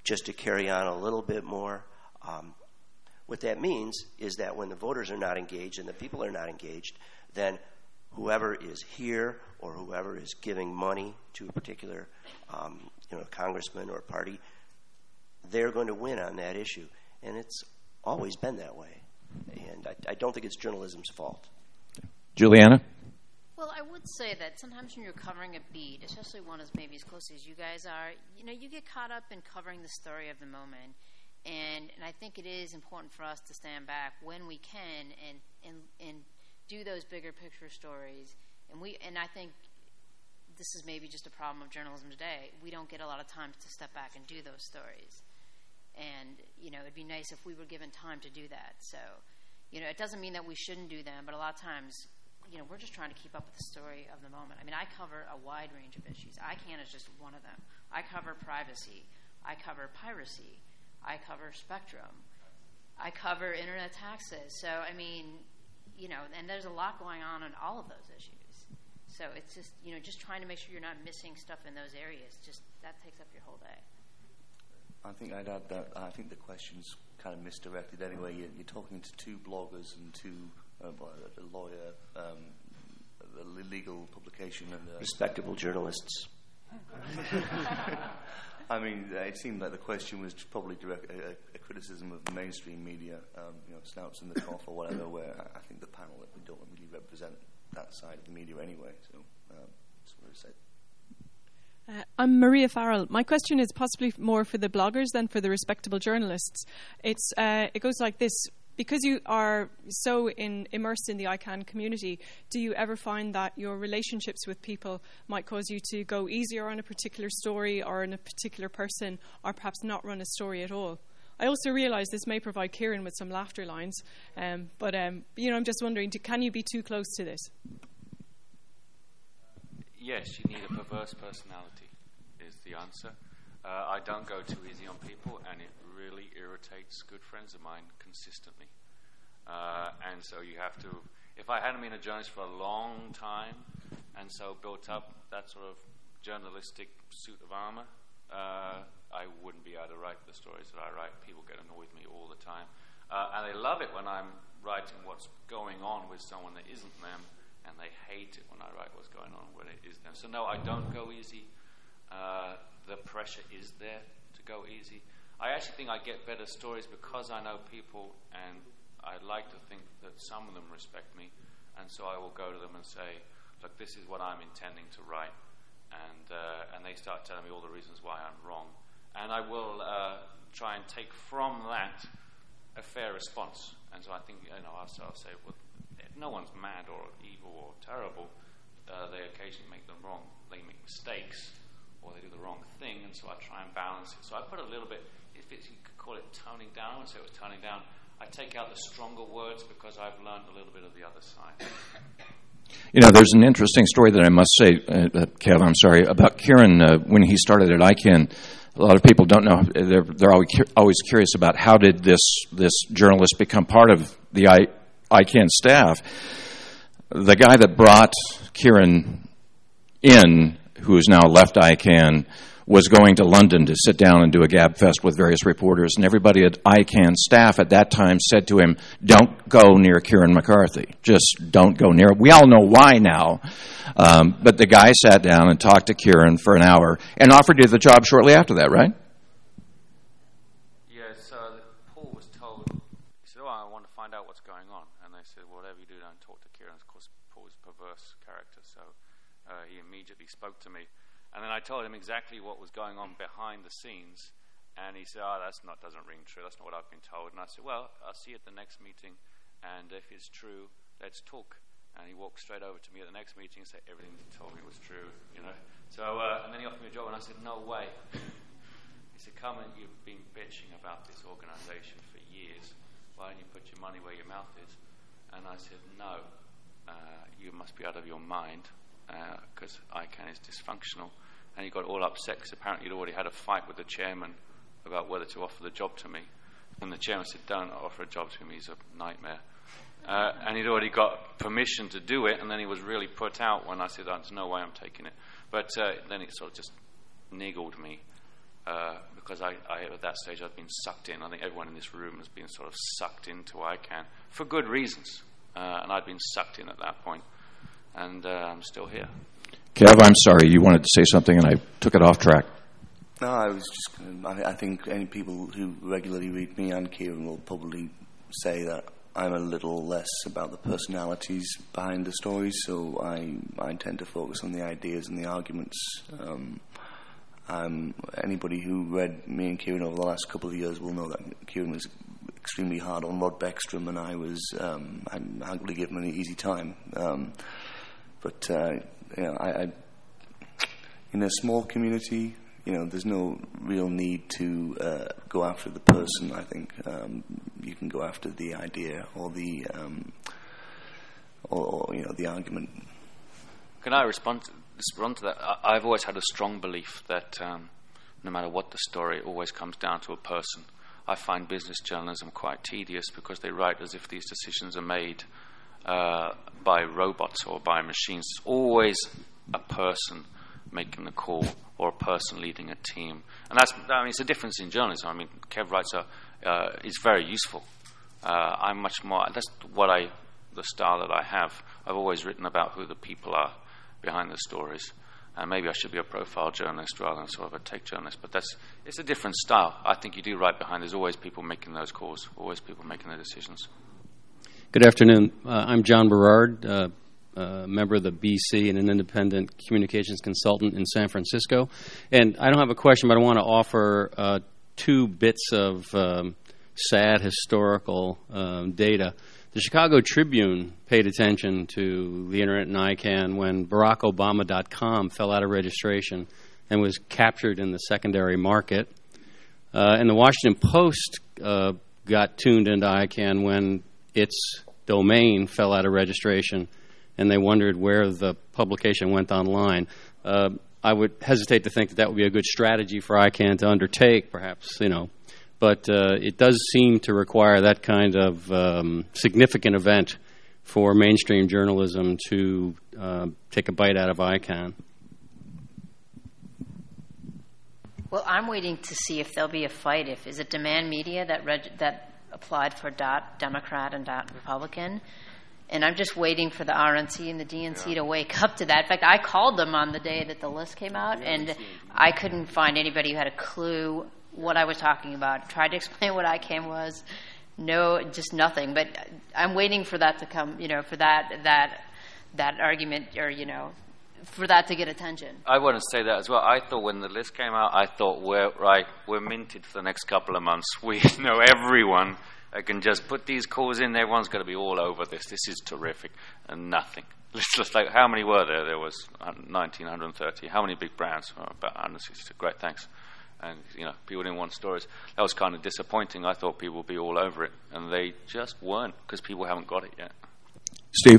Speaker 2: just to carry on a little bit more. Um, what that means is that when the voters are not engaged and the people are not engaged, then whoever is here or whoever is giving money to a particular um, you know, congressman or party, they're going to win on that issue. And it's always been that way. And I, I don't think it's journalism's fault.
Speaker 1: Juliana?
Speaker 5: Well, I would say that sometimes when you're covering a beat, especially one as maybe as close as you guys are, you know, you get caught up in covering the story of the moment. And, and I think it is important for us to stand back when we can and, and, and do those bigger picture stories. And we and I think this is maybe just a problem of journalism today. We don't get a lot of time to step back and do those stories. And, you know, it'd be nice if we were given time to do that. So, you know, it doesn't mean that we shouldn't do them, but a lot of times, you know, we're just trying to keep up with the story of the moment. I mean, I cover a wide range of issues. I CAN is just one of them. I cover privacy. I cover piracy. I cover spectrum. I cover internet taxes. So, I mean, you know, and there's a lot going on in all of those issues. So it's just, you know, just trying to make sure you're not missing stuff in those areas. Just that takes up your whole day.
Speaker 4: I think I'd add that I think the question's kind of misdirected anyway. You're, you're talking to two bloggers and two, uh, a lawyer, um, a legal publication, and a
Speaker 2: respectable journalists.
Speaker 4: I mean, it seemed like the question was probably direct, a, a criticism of the mainstream media, um, you know, snouts in the cough or whatever. Where I think the panel that we don't really represent that side of the media anyway. So um, that's what I said.
Speaker 12: Uh, I'm Maria Farrell. My question is possibly more for the bloggers than for the respectable journalists. It's uh, it goes like this. Because you are so in, immersed in the I CAN community, do you ever find that your relationships with people might cause you to go easier on a particular story or on a particular person, or perhaps not run a story at all? I also realise this may provide Kieran with some laughter lines, um, but um, you know, I'm just wondering, do, can you be too close to this?
Speaker 3: Yes, you need a perverse personality, is the answer. Uh, I don't go too easy on people, and it really irritates good friends of mine consistently. Uh, and so you have to, if I hadn't been a journalist for a long time, and so built up that sort of journalistic suit of armor, uh, I wouldn't be able to write the stories that I write. People get annoyed with me all the time. Uh, and they love it when I'm writing what's going on with someone that isn't them, and they hate it when I write what's going on when it is them. So no, I don't go easy. Uh, the pressure is there to go easy. I actually think I get better stories because I know people, and I like to think that some of them respect me, and so I will go to them and say, look, this is what I'm intending to write, and uh, and they start telling me all the reasons why I'm wrong, and I will uh, try and take from that a fair response. And so I think, you know, I'll, I'll say, well, no one's mad or evil or terrible. Uh, they occasionally make them wrong. They make mistakes, or they do the wrong thing, and so I try and balance it. So I put a little bit, if it's, you could call it toning down, I wouldn't say it was toning down. I take out the stronger words because I've learned a little bit of the other side.
Speaker 1: You know, there's an interesting story that I must say, uh, Kev, I'm sorry, about Kieran uh, when he started at I CAN. A lot of people don't know, they're, they're always, always curious about how did this, this journalist become part of the I, I CAN staff. The guy that brought Kieran in, who has now left I CAN, was going to London to sit down and do a gab fest with various reporters, and everybody at I CAN staff at that time said to him, don't go near Kieran McCarthy. Just don't go near. We all know why now. Um, but the guy sat down and talked to Kieran for an hour and offered you the job shortly after that, right?
Speaker 3: Yes, uh, Paul was told, he said, oh, I want to find out what's going on. And they said, whatever you do, don't talk to Kieran. Of course, Paul's a perverse character, so uh, he immediately spoke to me. And then I told him exactly what was going on behind the scenes, and he said, oh, that's not, doesn't ring true, that's not what I've been told. And I said, well, I'll see you at the next meeting, and if it's true, let's talk. And he walked straight over to me at the next meeting and said, everything he told me was true, you know. So, uh, and then he offered me a job, and I said, no way. He said, come and you've been bitching about this organization for years, why don't you put your money where your mouth is? And I said, no, uh, you must be out of your mind, because uh, I CAN is dysfunctional. And he got all upset because apparently he'd already had a fight with the chairman about whether to offer the job to me. And the chairman said, don't offer a job to him, he's a nightmare. Uh, and he'd already got permission to do it, and then he was really put out when I said, oh, there's no way I'm taking it. But uh, then it sort of just niggled me. uh, because I, I, at that stage, I'd been sucked in. I think everyone in this room has been sort of sucked into ICANN for good reasons, uh, and I'd been sucked in at that point, and uh, I'm still here.
Speaker 1: Kev, I'm sorry, you wanted to say something, and I took it off track.
Speaker 4: No, I was just. I, I think any people who regularly read me and Kieran will probably say that I'm a little less about the personalities behind the stories, so I I tend to focus on the ideas and the arguments. Um, um, anybody who read me and Kieran over the last couple of years will know that Kieran was extremely hard on Rod Beckstrom, and I was um, I'm happily given an easy time. Um, but uh, you know, I, I in a small community, you know, there's no real need to uh, go after the person. I think um, you can go after the idea or the, um, or, or you know, the argument.
Speaker 3: Can I respond to, respond to that? I, I've always had a strong belief that um, no matter what the story, it always comes down to a person. I find business journalism quite tedious because they write as if these decisions are made uh, by robots or by machines. It's always a person making the call, or a person leading a team. And that's, I mean, it's a difference in journalism. I mean, Kev writes a, uh, is very useful. Uh, I'm much more, that's what I, the style that I have. I've always written about who the people are behind the stories. And maybe I should be a profile journalist rather than sort of a tech journalist. But that's, it's a different style. I think you do right behind. There's always people making those calls, always people making the decisions.
Speaker 13: Good afternoon. Uh, I'm John Berard, uh, a member of the B C and an independent communications consultant in San Francisco. And I don't have a question, but I want to offer uh, two bits of um, sad historical um, data. The Chicago Tribune paid attention to the Internet and ICANN when Barack Obama dot com fell out of registration and was captured in the secondary market. Uh, and the Washington Post uh, got tuned into ICANN when its domain fell out of registration, and they wondered where the publication went online. Uh, I would hesitate to think that that would be a good strategy for ICANN to undertake, perhaps, you know. But uh, it does seem to require that kind of um, significant event for mainstream journalism to uh, take a bite out of ICANN.
Speaker 5: Well, I'm waiting to see if there'll be a fight. If is it Demand Media that reg- that applied for dot Democrat and dot Republican? And I'm just waiting for the R N C and the D N C yeah. to wake up to that. In fact, I called them on the day that the list came out, and I couldn't find anybody who had a clue what I was talking about. Tried to explain what ICANN was. No, just nothing. But I'm waiting for that to come, you know, for that that that argument, or, you know, for that to get attention.
Speaker 3: I want to say that as well. I thought when the list came out, I thought, we're, right, we're minted for the next couple of months. We know everyone. I can just put these calls in. Everyone's going to be all over this. This is terrific. And nothing. It's just like, how many were there? There was nineteen thirty. How many big brands? Oh, about one hundred sixty. Great, thanks. And, you know, people didn't want stories. That was kind of disappointing. I thought people would be all over it. And they just weren't, because people haven't got it yet.
Speaker 1: Steve.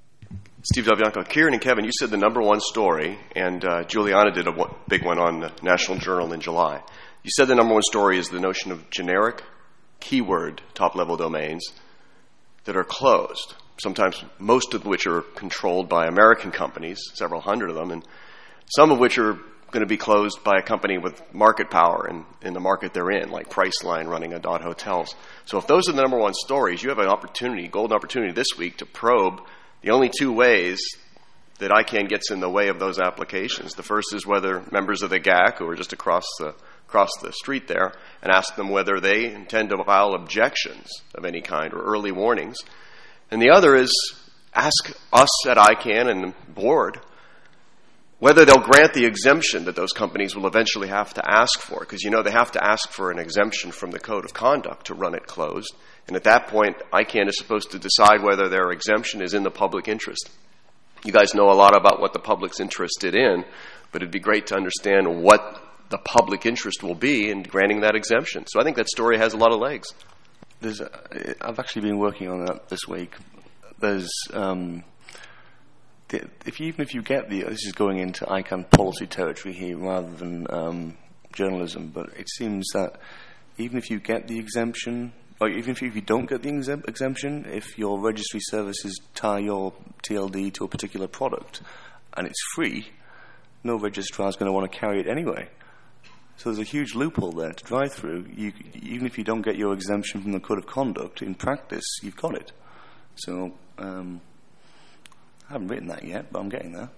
Speaker 6: Steve Del Bianco. Kieran and Kevin, you said the number one story, and uh, Juliana did a one, big one on the National Journal in July. You said the number one story is the notion of generic keyword top-level domains that are closed, sometimes most of which are controlled by American companies, several hundred of them, and some of which are going to be closed by a company with market power in, in the market they're in, like Priceline running a dot hotels. So if those are the number one stories, you have an opportunity, golden opportunity this week to probe the only two ways that ICANN gets in the way of those applications. The first is whether members of the G A C, who are just across the across the street there, and ask them whether they intend to file objections of any kind or early warnings. And the other is ask us at ICANN and the board whether they'll grant the exemption that those companies will eventually have to ask for. Because, you know, they have to ask for an exemption from the code of conduct to run it closed. And at that point, ICANN is supposed to decide whether their exemption is in the public interest. You guys know a lot about what the public's interested in, but it'd be great to understand what the public interest will be in granting that exemption. So I think that story has a lot of legs.
Speaker 4: There's a, I've actually been working on that this week. There's, um, the, if you, even if you get the, this is going into ICANN policy territory here rather than um, journalism, but it seems that even if you get the exemption, or even if you, if you don't get the exemp- exemption, if your registry services tie your T L D to a particular product and it's free, no registrar is going to want to carry it anyway. So there's a huge loophole there to drive through. You, even if you don't get your exemption from the Code of Conduct, in practice, you've got it. So um, I haven't written that yet, but I'm getting there.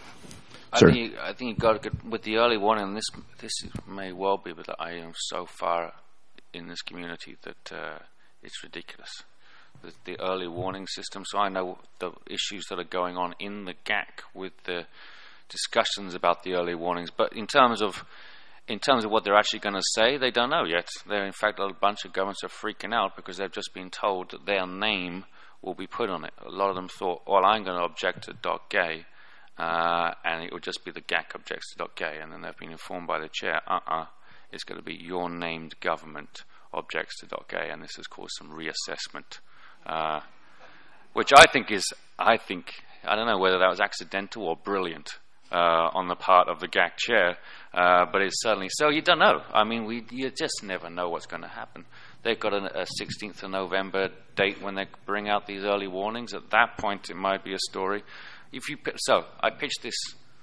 Speaker 3: I think you, I think you got to get with the early warning. This this may well be, but I am so far in this community that uh, it's ridiculous. The, the early warning system. So I know the issues that are going on in the G A C with the discussions about the early warnings. But in terms of in terms of what they're actually going to say, they don't know yet. They're in fact a bunch of governments are freaking out because they've just been told that their name will be put on it. A lot of them thought, well, I'm going to object to .gay. Uh, and it would just be the G A C objects to .gay, and then they've been informed by the chair, uh-uh, it's going to be your named government objects to .gay, and this has caused some reassessment, uh, which I think is, I think, I don't know whether that was accidental or brilliant uh, on the part of the G A C chair, uh, but it's certainly, so you don't know. I mean, we you just never know what's going to happen. They've got a, a sixteenth of November date when they bring out these early warnings. At that point, it might be a story. If you so, I pitched this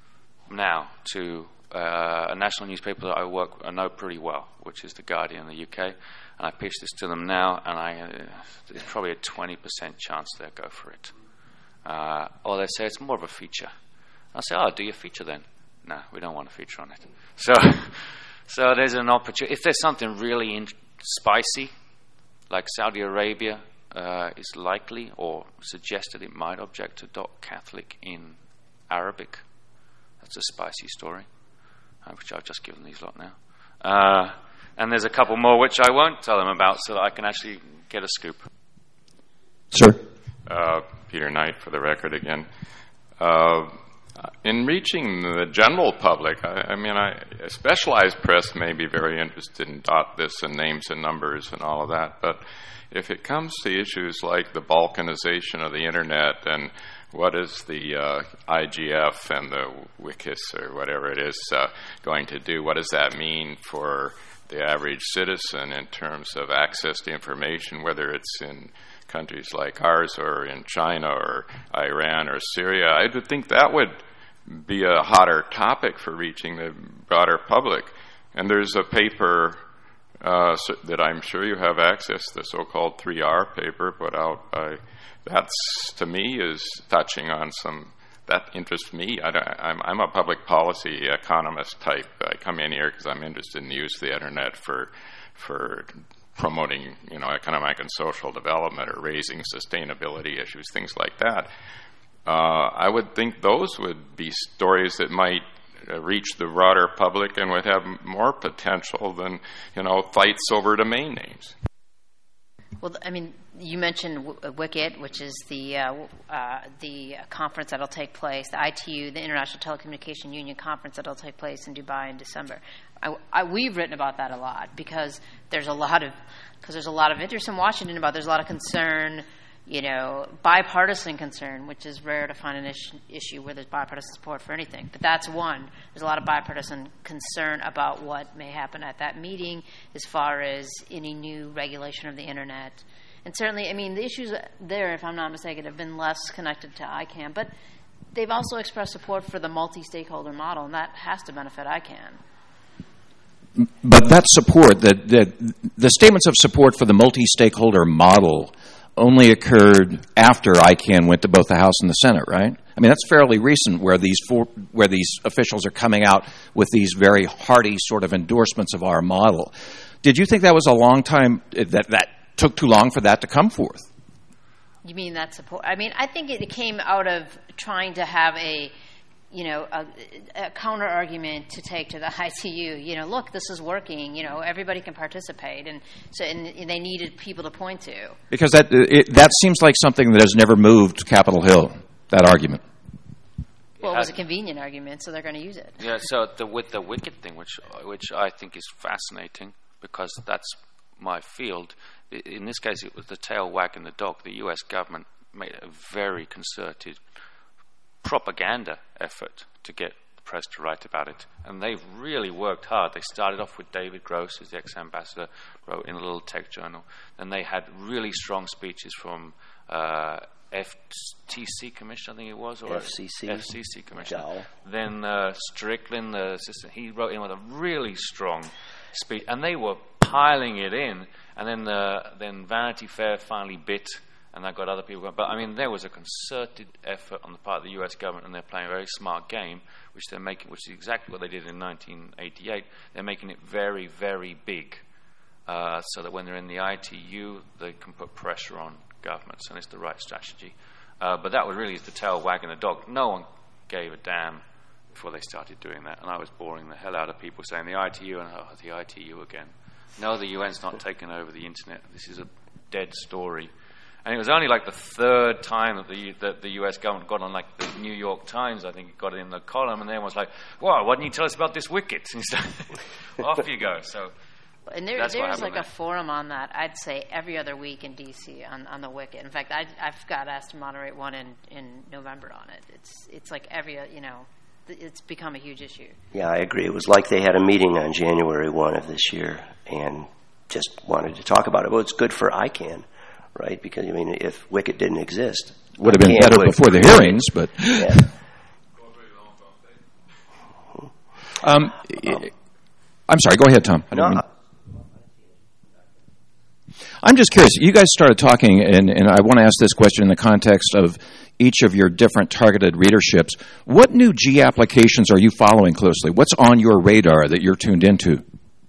Speaker 3: now to uh, a national newspaper that I work I know pretty well, which is The Guardian in the U K, and I pitched this to them now, and I uh, there's probably a twenty percent chance they'll go for it. Uh, or they say it's more of a feature. I'll say, oh, do you feature then? No, we don't want a feature on it. So, so there's an opportunity. If there's something really in- spicy, like Saudi Arabia. Uh, is likely or suggested it might object to dot Catholic in Arabic. That's a spicy story, uh, which I've just given these lot now. Uh, and there's a couple more which I won't tell them about so that I can actually get a scoop.
Speaker 1: Sir?
Speaker 7: Uh, Peter Knight for the record again. Uh, in reaching the general public, I, I mean, I, a specialized press may be very interested in dot this and names and numbers and all of that, but if it comes to issues like the balkanization of the internet and what is the uh, I G F and the Wikis or whatever it is uh, going to do, what does that mean for the average citizen in terms of access to information, whether it's in countries like ours or in China or Iran or Syria, I would think that would be a hotter topic for reaching the broader public. And there's a paper Uh, so that I'm sure you have access, the so-called three R paper put out by, that's, to me, is touching on some, that interests me. I I'm, I'm a public policy economist type. I come in here because I'm interested in the use of the internet for, for promoting, you know, economic and social development or raising sustainability issues, things like that. Uh, I would think those would be stories that might reach the broader public and would have more potential than, you know, fights over domain names.
Speaker 5: Well, I mean, you mentioned w- WICIT, which is the uh, uh, the conference that'll take place, the I T U, the International Telecommunication Union conference that'll take place in Dubai in December. I, I, we've written about that a lot because there's a lot of because there's a lot of interest in Washington about. There's a lot of concern. You know, bipartisan concern, which is rare to find an issue, issue where there's bipartisan support for anything. But that's one. There's a lot of bipartisan concern about what may happen at that meeting as far as any new regulation of the Internet. And certainly, I mean, the issues there, if I'm not mistaken, have been less connected to I CANN. But they've also expressed support for the multi-stakeholder model, and that has to benefit I CANN.
Speaker 1: But that support, that, that the statements of support for the multi-stakeholder model only occurred after I CANN went to both the House and the Senate, right? I mean, that's fairly recent where these four, where these officials are coming out with these very hearty sort of endorsements of our model. Did you think that was a long time, that that took too long for that to come forth?
Speaker 5: You mean that support? I mean, I think it came out of trying to have a, you know, a, a counter argument to take to the I T U. You know, look, this is working. You know, everybody can participate, and so and, and they needed people to point to.
Speaker 1: Because that it, that seems like something that has never moved Capitol Hill. That argument.
Speaker 5: Well, it was a convenient argument, so they're going to use it.
Speaker 3: Yeah. So the, with the WICIT thing, which which I think is fascinating, because that's my field. In this case, it was the tail wagging the dog. The U S government made a very concerted propaganda effort to get the press to write about it, and they've really worked hard. They started off with David Gross, who's the ex-ambassador, wrote in a little tech journal, and they had really strong speeches from uh, F T C commissioner, I think it was, or
Speaker 2: F C C.
Speaker 3: F C C commissioner.
Speaker 2: Jowl.
Speaker 3: Then uh, Strickland, the assistant, he wrote in with a really strong speech, and they were piling it in. And then uh, then Vanity Fair finally bit, and that got other people going. But I mean, there was a concerted effort on the part of the U S government, and they're playing a very smart game, which they're making, which is exactly what they did in nineteen eighty-eight. They're making it very, very big, uh, so that when they're in the I T U, they can put pressure on governments, and it's the right strategy. Uh, but that was really the tail wagging the dog. No one gave a damn before they started doing that, and I was boring the hell out of people saying the I T U and oh, the I T U again. No, the U N's not taken over the internet. This is a dead story. And it was only like the third time that the that the U S government got on, like the New York Times, I think it got it in the column, and everyone was like, "Well, why didn't you tell us about this wicket?" And so, off you go. So.
Speaker 5: And there,
Speaker 3: That's
Speaker 5: there's like
Speaker 3: there.
Speaker 5: a forum on that, I'd say, every other week in D C on, on the wicket. In fact, I, I've got asked to moderate one in, in November on it. It's it's like every, you know, it's become a huge issue.
Speaker 2: Yeah, I agree. It was like they had a meeting on January first of this year and just wanted to talk about it. Well, it's good for I CAN, right? Because, I mean, if Wicket didn't exist...
Speaker 1: Would have been better before the hearings, but...
Speaker 2: Yeah.
Speaker 1: um, I'm sorry, go ahead, Tom. I
Speaker 2: No,
Speaker 1: mean... I'm just curious. You guys started talking, and, and I want to ask this question in the context of each of your different targeted readerships. What new G applications are you following closely? What's on your radar that you're tuned into?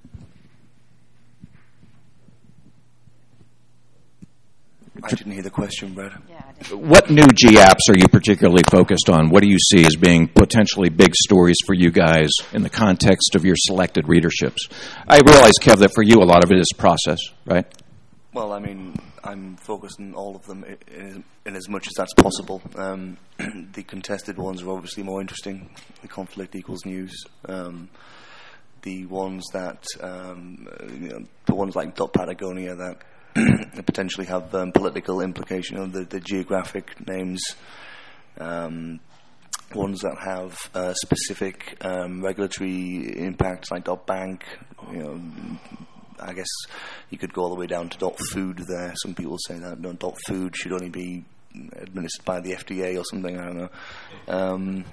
Speaker 4: I didn't hear the question, Brad.
Speaker 5: Yeah,
Speaker 1: What new G apps are you particularly focused on? What do you see as being potentially big stories for you guys in the context of your selected readerships? I realize, Kev, that for you a lot of it is process, right?
Speaker 4: Well, I mean, I'm focused on all of them in, in as much as that's possible. Um, the contested ones are obviously more interesting. The conflict equals news. Um, the ones that, um, you know, the ones like Dot Patagonia that potentially have um, political implication, you know, the, the geographic names, um, ones that have uh, specific um, regulatory impacts like Dot Bank, you know. I guess you could go all the way down to dot food there. Some people say that no, dot food should only be administered by the F D A or something, I don't know. Um,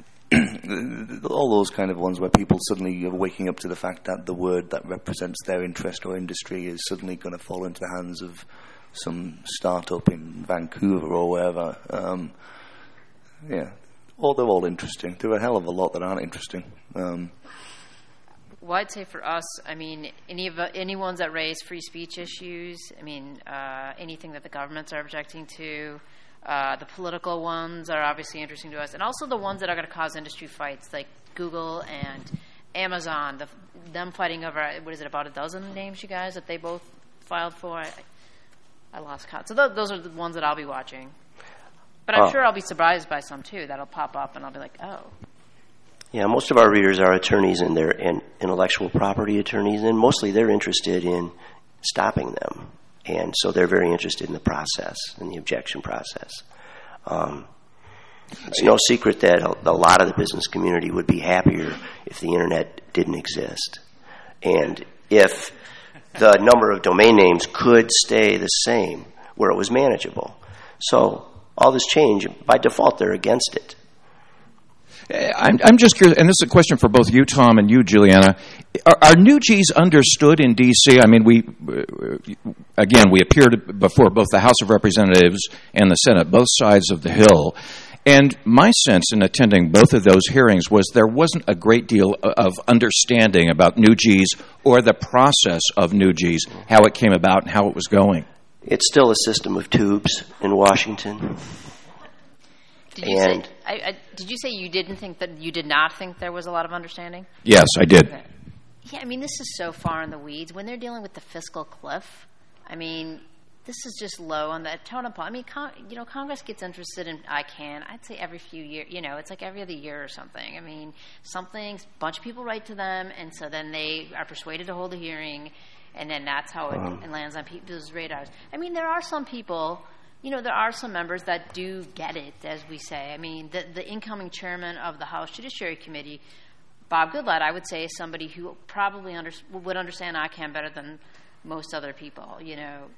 Speaker 4: all those kind of ones where people suddenly are waking up to the fact that the word that represents their interest or industry is suddenly going to fall into the hands of some startup in Vancouver or wherever. Um, yeah, well, they're all interesting. There are a hell of a lot that aren't interesting. Um,
Speaker 5: Well, I'd say for us, I mean, any of any ones that raise free speech issues, I mean, uh, anything that the governments are objecting to, uh, the political ones are obviously interesting to us, and also the ones that are going to cause industry fights, like Google and Amazon, the, them fighting over, what is it, about a dozen names, you guys, that they both filed for? I, I lost count. So th- those are the ones that I'll be watching. But I'm
Speaker 2: Oh.
Speaker 5: sure I'll be surprised by some, too. That'll pop up, and I'll be like, oh.
Speaker 2: Yeah, most of our readers are attorneys and they're in intellectual property attorneys, and mostly they're interested in stopping them. And so they're very interested in the process, in the objection process. Um, it's no secret that a, a lot of the business community would be happier if the internet didn't exist. And if the number of domain names could stay the same, where it was manageable. So all this change, by default, they're against it.
Speaker 1: I'm, I'm just curious, and this is a question for both you, Tom, and you, Juliana. Are, are new G's understood in D C? I mean, we, again, we appeared before both the House of Representatives and the Senate, both sides of the Hill. And my sense in attending both of those hearings was there wasn't a great deal of understanding about new G's or the process of new G's, how it came about and how it was going.
Speaker 2: It's still a system of tubes in Washington.
Speaker 5: Did you,
Speaker 2: And-
Speaker 5: say, I, I, did you say you didn't think that you did not think there was a lot of understanding?
Speaker 1: Yes, I did.
Speaker 5: Okay. Yeah, I mean, this is so far in the weeds. When they're dealing with the fiscal cliff, I mean, this is just low on the totem pole. I mean, con- you know, Congress gets interested in I CAN, I'd say every few years. You know, it's like every other year or something. I mean, something, a bunch of people write to them, and so then they are persuaded to hold a hearing, and then that's how it, it lands on people's radars. I mean, there are some people... You know, there are some members that do get it, as we say. I mean, the, the incoming chairman of the House Judiciary Committee, Bob Goodlatte, I would say is somebody who probably under, would understand I CAN better than most other people, you know.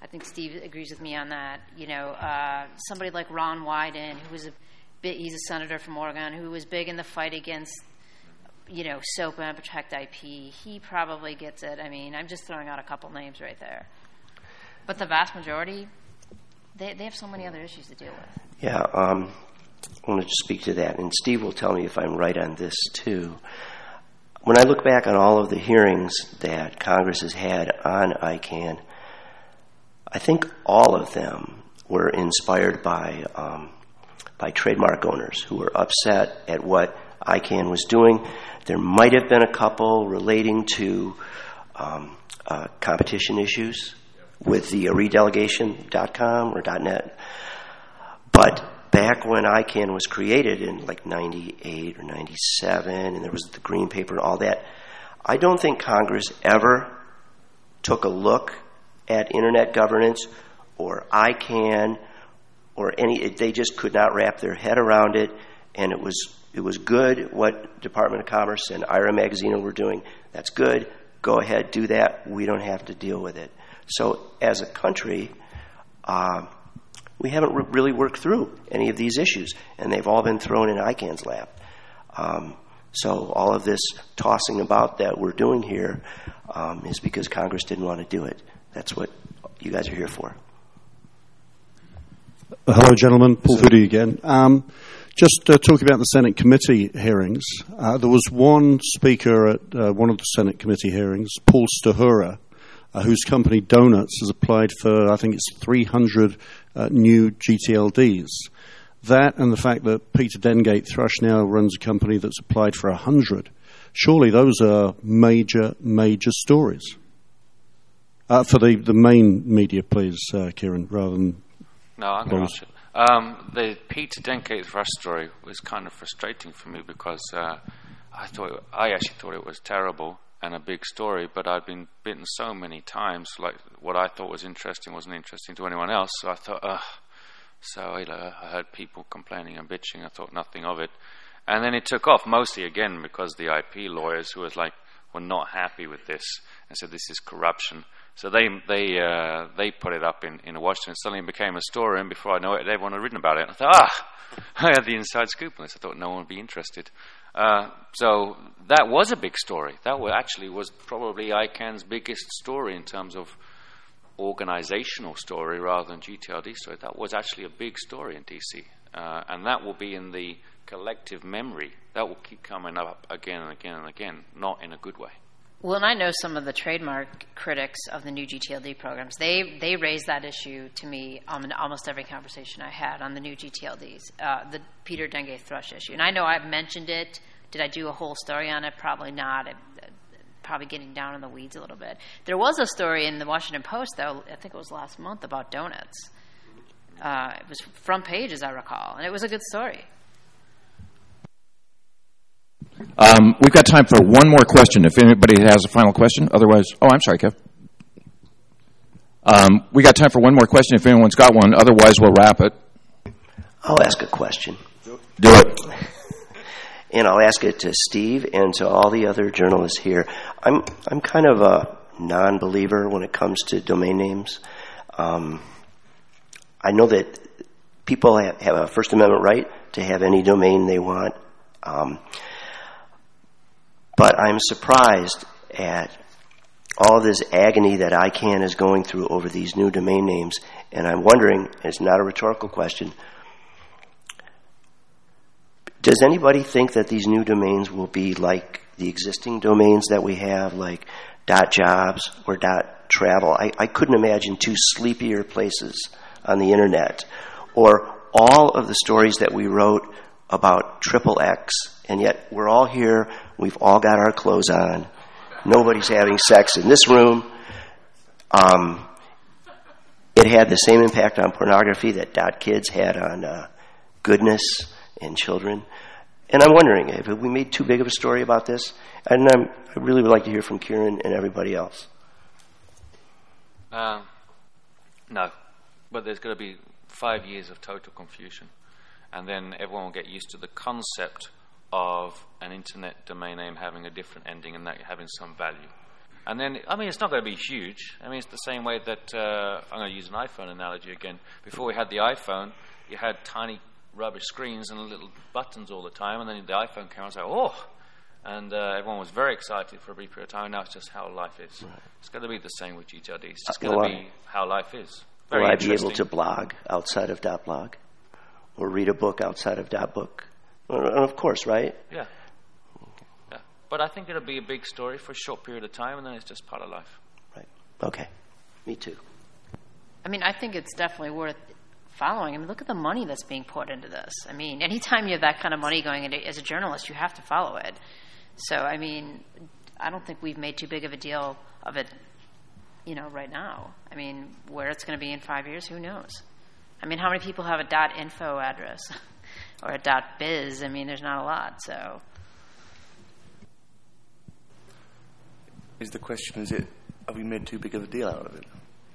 Speaker 5: I think Steve agrees with me on that. You know, uh, somebody like Ron Wyden, who was a bit, he's a senator from Oregon, who was big in the fight against, you know, SOPA and Protect I P. He probably gets it. I mean, I'm just throwing out a couple names right there. But the vast majority, they they have so many other issues to deal with.
Speaker 2: Yeah, um, I want to speak to that, and Steve will tell me if I'm right on this too. When I look back on all of the hearings that Congress has had on I CANN, I think all of them were inspired by um, by trademark owners who were upset at what I CANN was doing. There might have been a couple relating to um, uh, competition issues with the redelegation dot com or .net. But back when I CANN was created in like ninety-eight or ninety-seven, and there was the green paper and all that, I don't think Congress ever took a look at internet governance or I CANN or any. They just could not wrap their head around it, and it was it was good what Department of Commerce and I R A Magazine were doing. That's good. Go ahead, do that. We don't have to deal with it. So as a country, uh, we haven't re- really worked through any of these issues, and they've all been thrown in I CANN's lap. Um, so all of this tossing about that we're doing here um, is because Congress didn't want to do it. That's what you guys are here for.
Speaker 11: Uh, hello, gentlemen. Paul Foody again. Um, just uh, talking about the Senate committee hearings, uh, there was one speaker at uh, one of the Senate committee hearings, Paul Stahura, uh, whose company Donuts has applied for, I think it's three hundred uh, new G T L Ds. That and the fact that Peter Dengate Thrush now runs a company that's applied for one hundred. Surely those are major, major stories. Uh, for the, the main media, please, uh, Kieran, rather than...
Speaker 3: No, I'm going to answer it. Um, the Peter Dengate Thrush story was kind of frustrating for me because uh, I thought I actually thought it was terrible and a big story, but I'd been bitten so many times, like what I thought was interesting wasn't interesting to anyone else, so I thought, ugh. So you know, I heard people complaining and bitching, I thought nothing of it. And then it took off, mostly again because the I P lawyers who was like, were not happy with this and said this is corruption. So they they uh, they put it up in, in Washington. Suddenly it became a story, and before I know it, everyone had written about it. And I thought, ah, I had the inside scoop on this. I thought no one would be interested. Uh, so that was a big story. That was actually was probably I CANN's biggest story in terms of organizational story rather than G T L D story. That was actually a big story in D C, uh, and that will be in the collective memory. That will keep coming up again and again and again, not in a good way.
Speaker 5: Well, and I know some of the trademark critics of the new G T L D programs. They they raised that issue to me um, in almost every conversation I had on the new G T L Ds, uh, the Peter Dengate Thrush issue. And I know I've mentioned it. Did I do a whole story on it? Probably not. It, probably getting down in the weeds a little bit. There was a story in the Washington Post, though, I think it was last month, about donuts. Uh, it was front page, as I recall, and it was a good story.
Speaker 1: Um, we've got time for one more question, if anybody has a final question. Otherwise, oh, I'm sorry, Kev. Um, we got time for one more question if anyone's got one. Otherwise, we'll wrap it.
Speaker 2: I'll ask a question.
Speaker 1: Do it.
Speaker 2: And I'll ask it to Steve and to all the other journalists here. I'm I'm kind of a non-believer when it comes to domain names. Um, I know that people have, have a First Amendment right to have any domain they want. Um, but I'm surprised at all of this agony that I CANN is going through over these new domain names. And I'm wondering, and it's not a rhetorical question, does anybody think that these new domains will be like the existing domains that we have, like .jobs or .travel? I, I couldn't imagine two sleepier places on the internet. Or all of the stories that we wrote about triple X, and yet we're all here, we've all got our clothes on, nobody's having sex in this room. Um, it had the same impact on pornography that .kids had on uh, goodness and children. And I'm wondering, if we made too big of a story about this? And I'm, I really would like to hear from Kieran and everybody else.
Speaker 3: Uh, no, but there's going to be five years of total confusion. And then everyone will get used to the concept of an internet domain name having a different ending and that having some value. And then, I mean, it's not going to be huge. I mean, it's the same way that, uh, I'm going to use an iPhone analogy again. Before we had the iPhone, you had tiny rubber screens and little buttons all the time, and then the iPhone came out and was like, oh! And uh, everyone was very excited for a brief period of time. Now it's just how life is. Right. It's going to be the same with G T L D. It's just going to be how life is. Very
Speaker 2: Will I be able to blog outside of .blog? Or read a book outside of .book? Of course, right?
Speaker 3: Yeah. yeah. But I think it'll be a big story for a short period of time, and then it's just part of life.
Speaker 2: Right. Okay. Me too.
Speaker 5: I mean, I think it's definitely worth following. I mean, look at the money that's being put into this. I mean, anytime you have that kind of money going into, as a journalist, you have to follow it. So, I mean, I don't think we've made too big of a deal of it, you know, right now. I mean, where it's going to be in five years, who knows? I mean, how many people have a .info address or a .biz? I mean, there's not a lot, so.
Speaker 4: Is the question, is it, have we made too big of a deal out of it?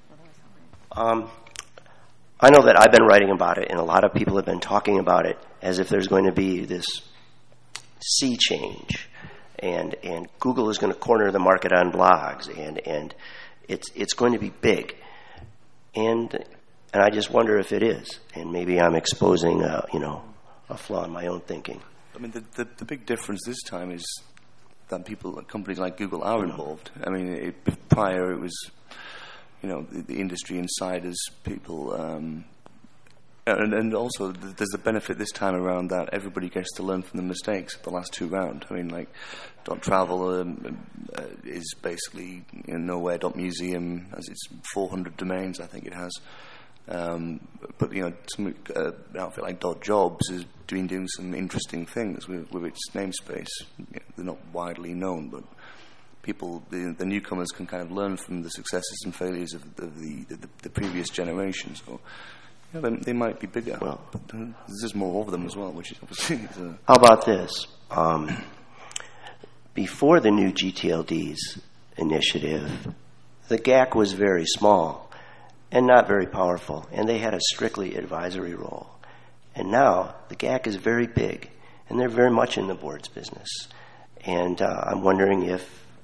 Speaker 2: Um, I know that I've been writing about it, and a lot of people have been talking about it as if there's going to be this sea change. And and Google is going to corner the market on blogs, and, and it's it's going to be big, and and I just wonder if it is, and maybe I'm exposing a, you know a flaw in my own thinking.
Speaker 4: I mean, the the, the big difference this time is that people, companies like Google, are involved. I mean, it, prior it was, you know, the, the industry insiders, people. Um, And, and also, there's the benefit this time around that everybody gets to learn from the mistakes of the last two rounds. I mean, like, .travel um, uh, is basically, you know, nowhere.museum, as it's four hundred domains, I think it has. Um, but, you know, some uh, outfit like .jobs has been doing some interesting things with, with its namespace. You know, they're not widely known, but people, the, the newcomers can kind of learn from the successes and failures of, of the, the, the previous generation. So, yeah, they, they might be bigger, well, but uh, there's just more of them as well, which is obviously... Uh,
Speaker 2: How about this? Um, before the new G T L Ds initiative, the G A C was very small and not very powerful, and they had a strictly advisory role. And now the G A C is very big, and they're very much in the board's business. And uh, I'm wondering if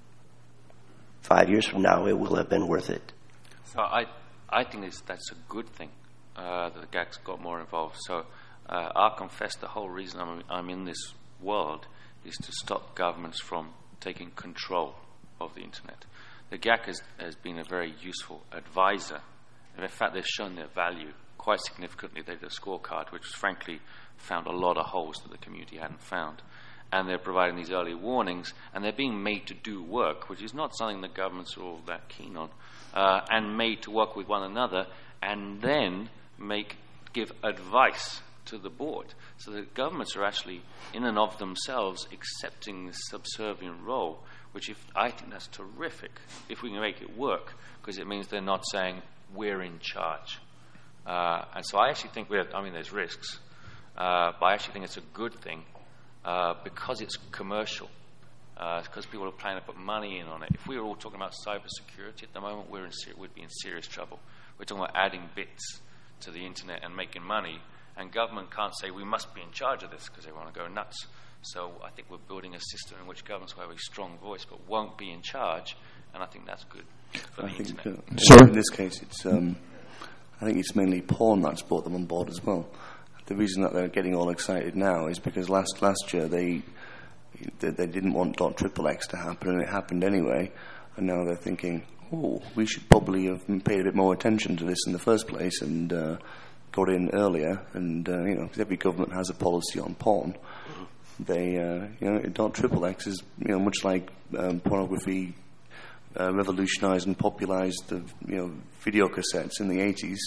Speaker 2: five years from now it will have been worth it.
Speaker 3: So I, I think it's, that's a good thing. Uh, that the G A C's got more involved. So uh, I'll confess the whole reason I'm, I'm in this world is to stop governments from taking control of the internet. The G A C has, has been a very useful advisor. And in fact, they've shown their value quite significantly. They did a scorecard, which frankly found a lot of holes that the community hadn't found. And they're providing these early warnings, and they're being made to do work, which is not something the governments are all that keen on, uh, and made to work with one another, and then make give advice to the board. So the governments are actually, in and of themselves, accepting this subservient role, which if, I think that's terrific if we can make it work, because it means they're not saying, we're in charge. Uh, and so I actually think we're, I mean, there's risks, uh, but I actually think it's a good thing uh, because it's commercial, uh, because people are planning to put money in on it. If we were all talking about cybersecurity at the moment, we're in ser- we'd be in serious trouble. We're talking about adding bits to the internet and making money, and government can't say we must be in charge of this because they want to go nuts. So I think we're building a system in which governments will have a strong voice but won't be in charge, and I think that's good for
Speaker 4: I
Speaker 3: the
Speaker 4: think
Speaker 3: internet.
Speaker 4: Uh, so in this case, it's um, I think it's mainly porn that's brought them on board as well. The reason that they're getting all excited now is because last last year they they, they didn't want .triple X to happen, and it happened anyway, and now they're thinking, oh, we should probably have paid a bit more attention to this in the first place and uh, got in earlier. And uh, you know, because every government has a policy on porn. They, uh, you know, .triple X is, you know, much like um, pornography uh, revolutionised and popularised the, you know, video cassettes in the eighties.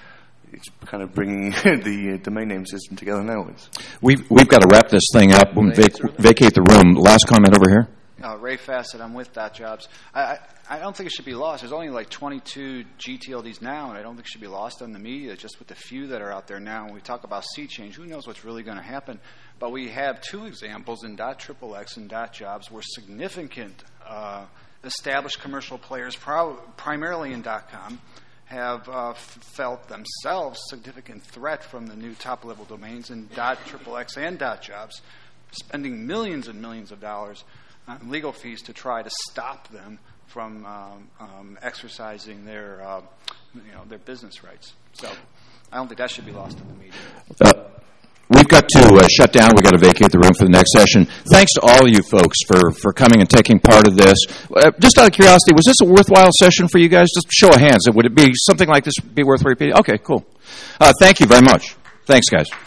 Speaker 4: It's kind of bringing the uh, domain name system together now.
Speaker 1: We've we've got to wrap this thing up. We'll vac- vacate the room. Last comment over here.
Speaker 14: Uh, Ray Fassett, I'm with .jobs. I, I I don't think it should be lost. There's only like twenty-two G T L Ds now, and I don't think it should be lost on the media. Just with the few that are out there now, when we talk about sea change, who knows what's really going to happen? But we have two examples in .triple X and .jobs where significant uh, established commercial players, pro- primarily in .com, have uh, f- felt themselves significant threat from the new top-level domains in .triple X and .jobs, spending millions and millions of dollars on legal fees to try to stop them from um, um, exercising their, uh, you know, their business rights. So I don't think that should be lost in the media.
Speaker 1: Uh, we've got to uh, shut down. We've got to vacate the room for the next session. Thanks to all you folks for, for coming and taking part of this. Uh, just out of curiosity, was this a worthwhile session for you guys? Just show of hands. Would it be something like this be worth repeating? Okay, cool. Uh, thank you very much. Thanks, guys.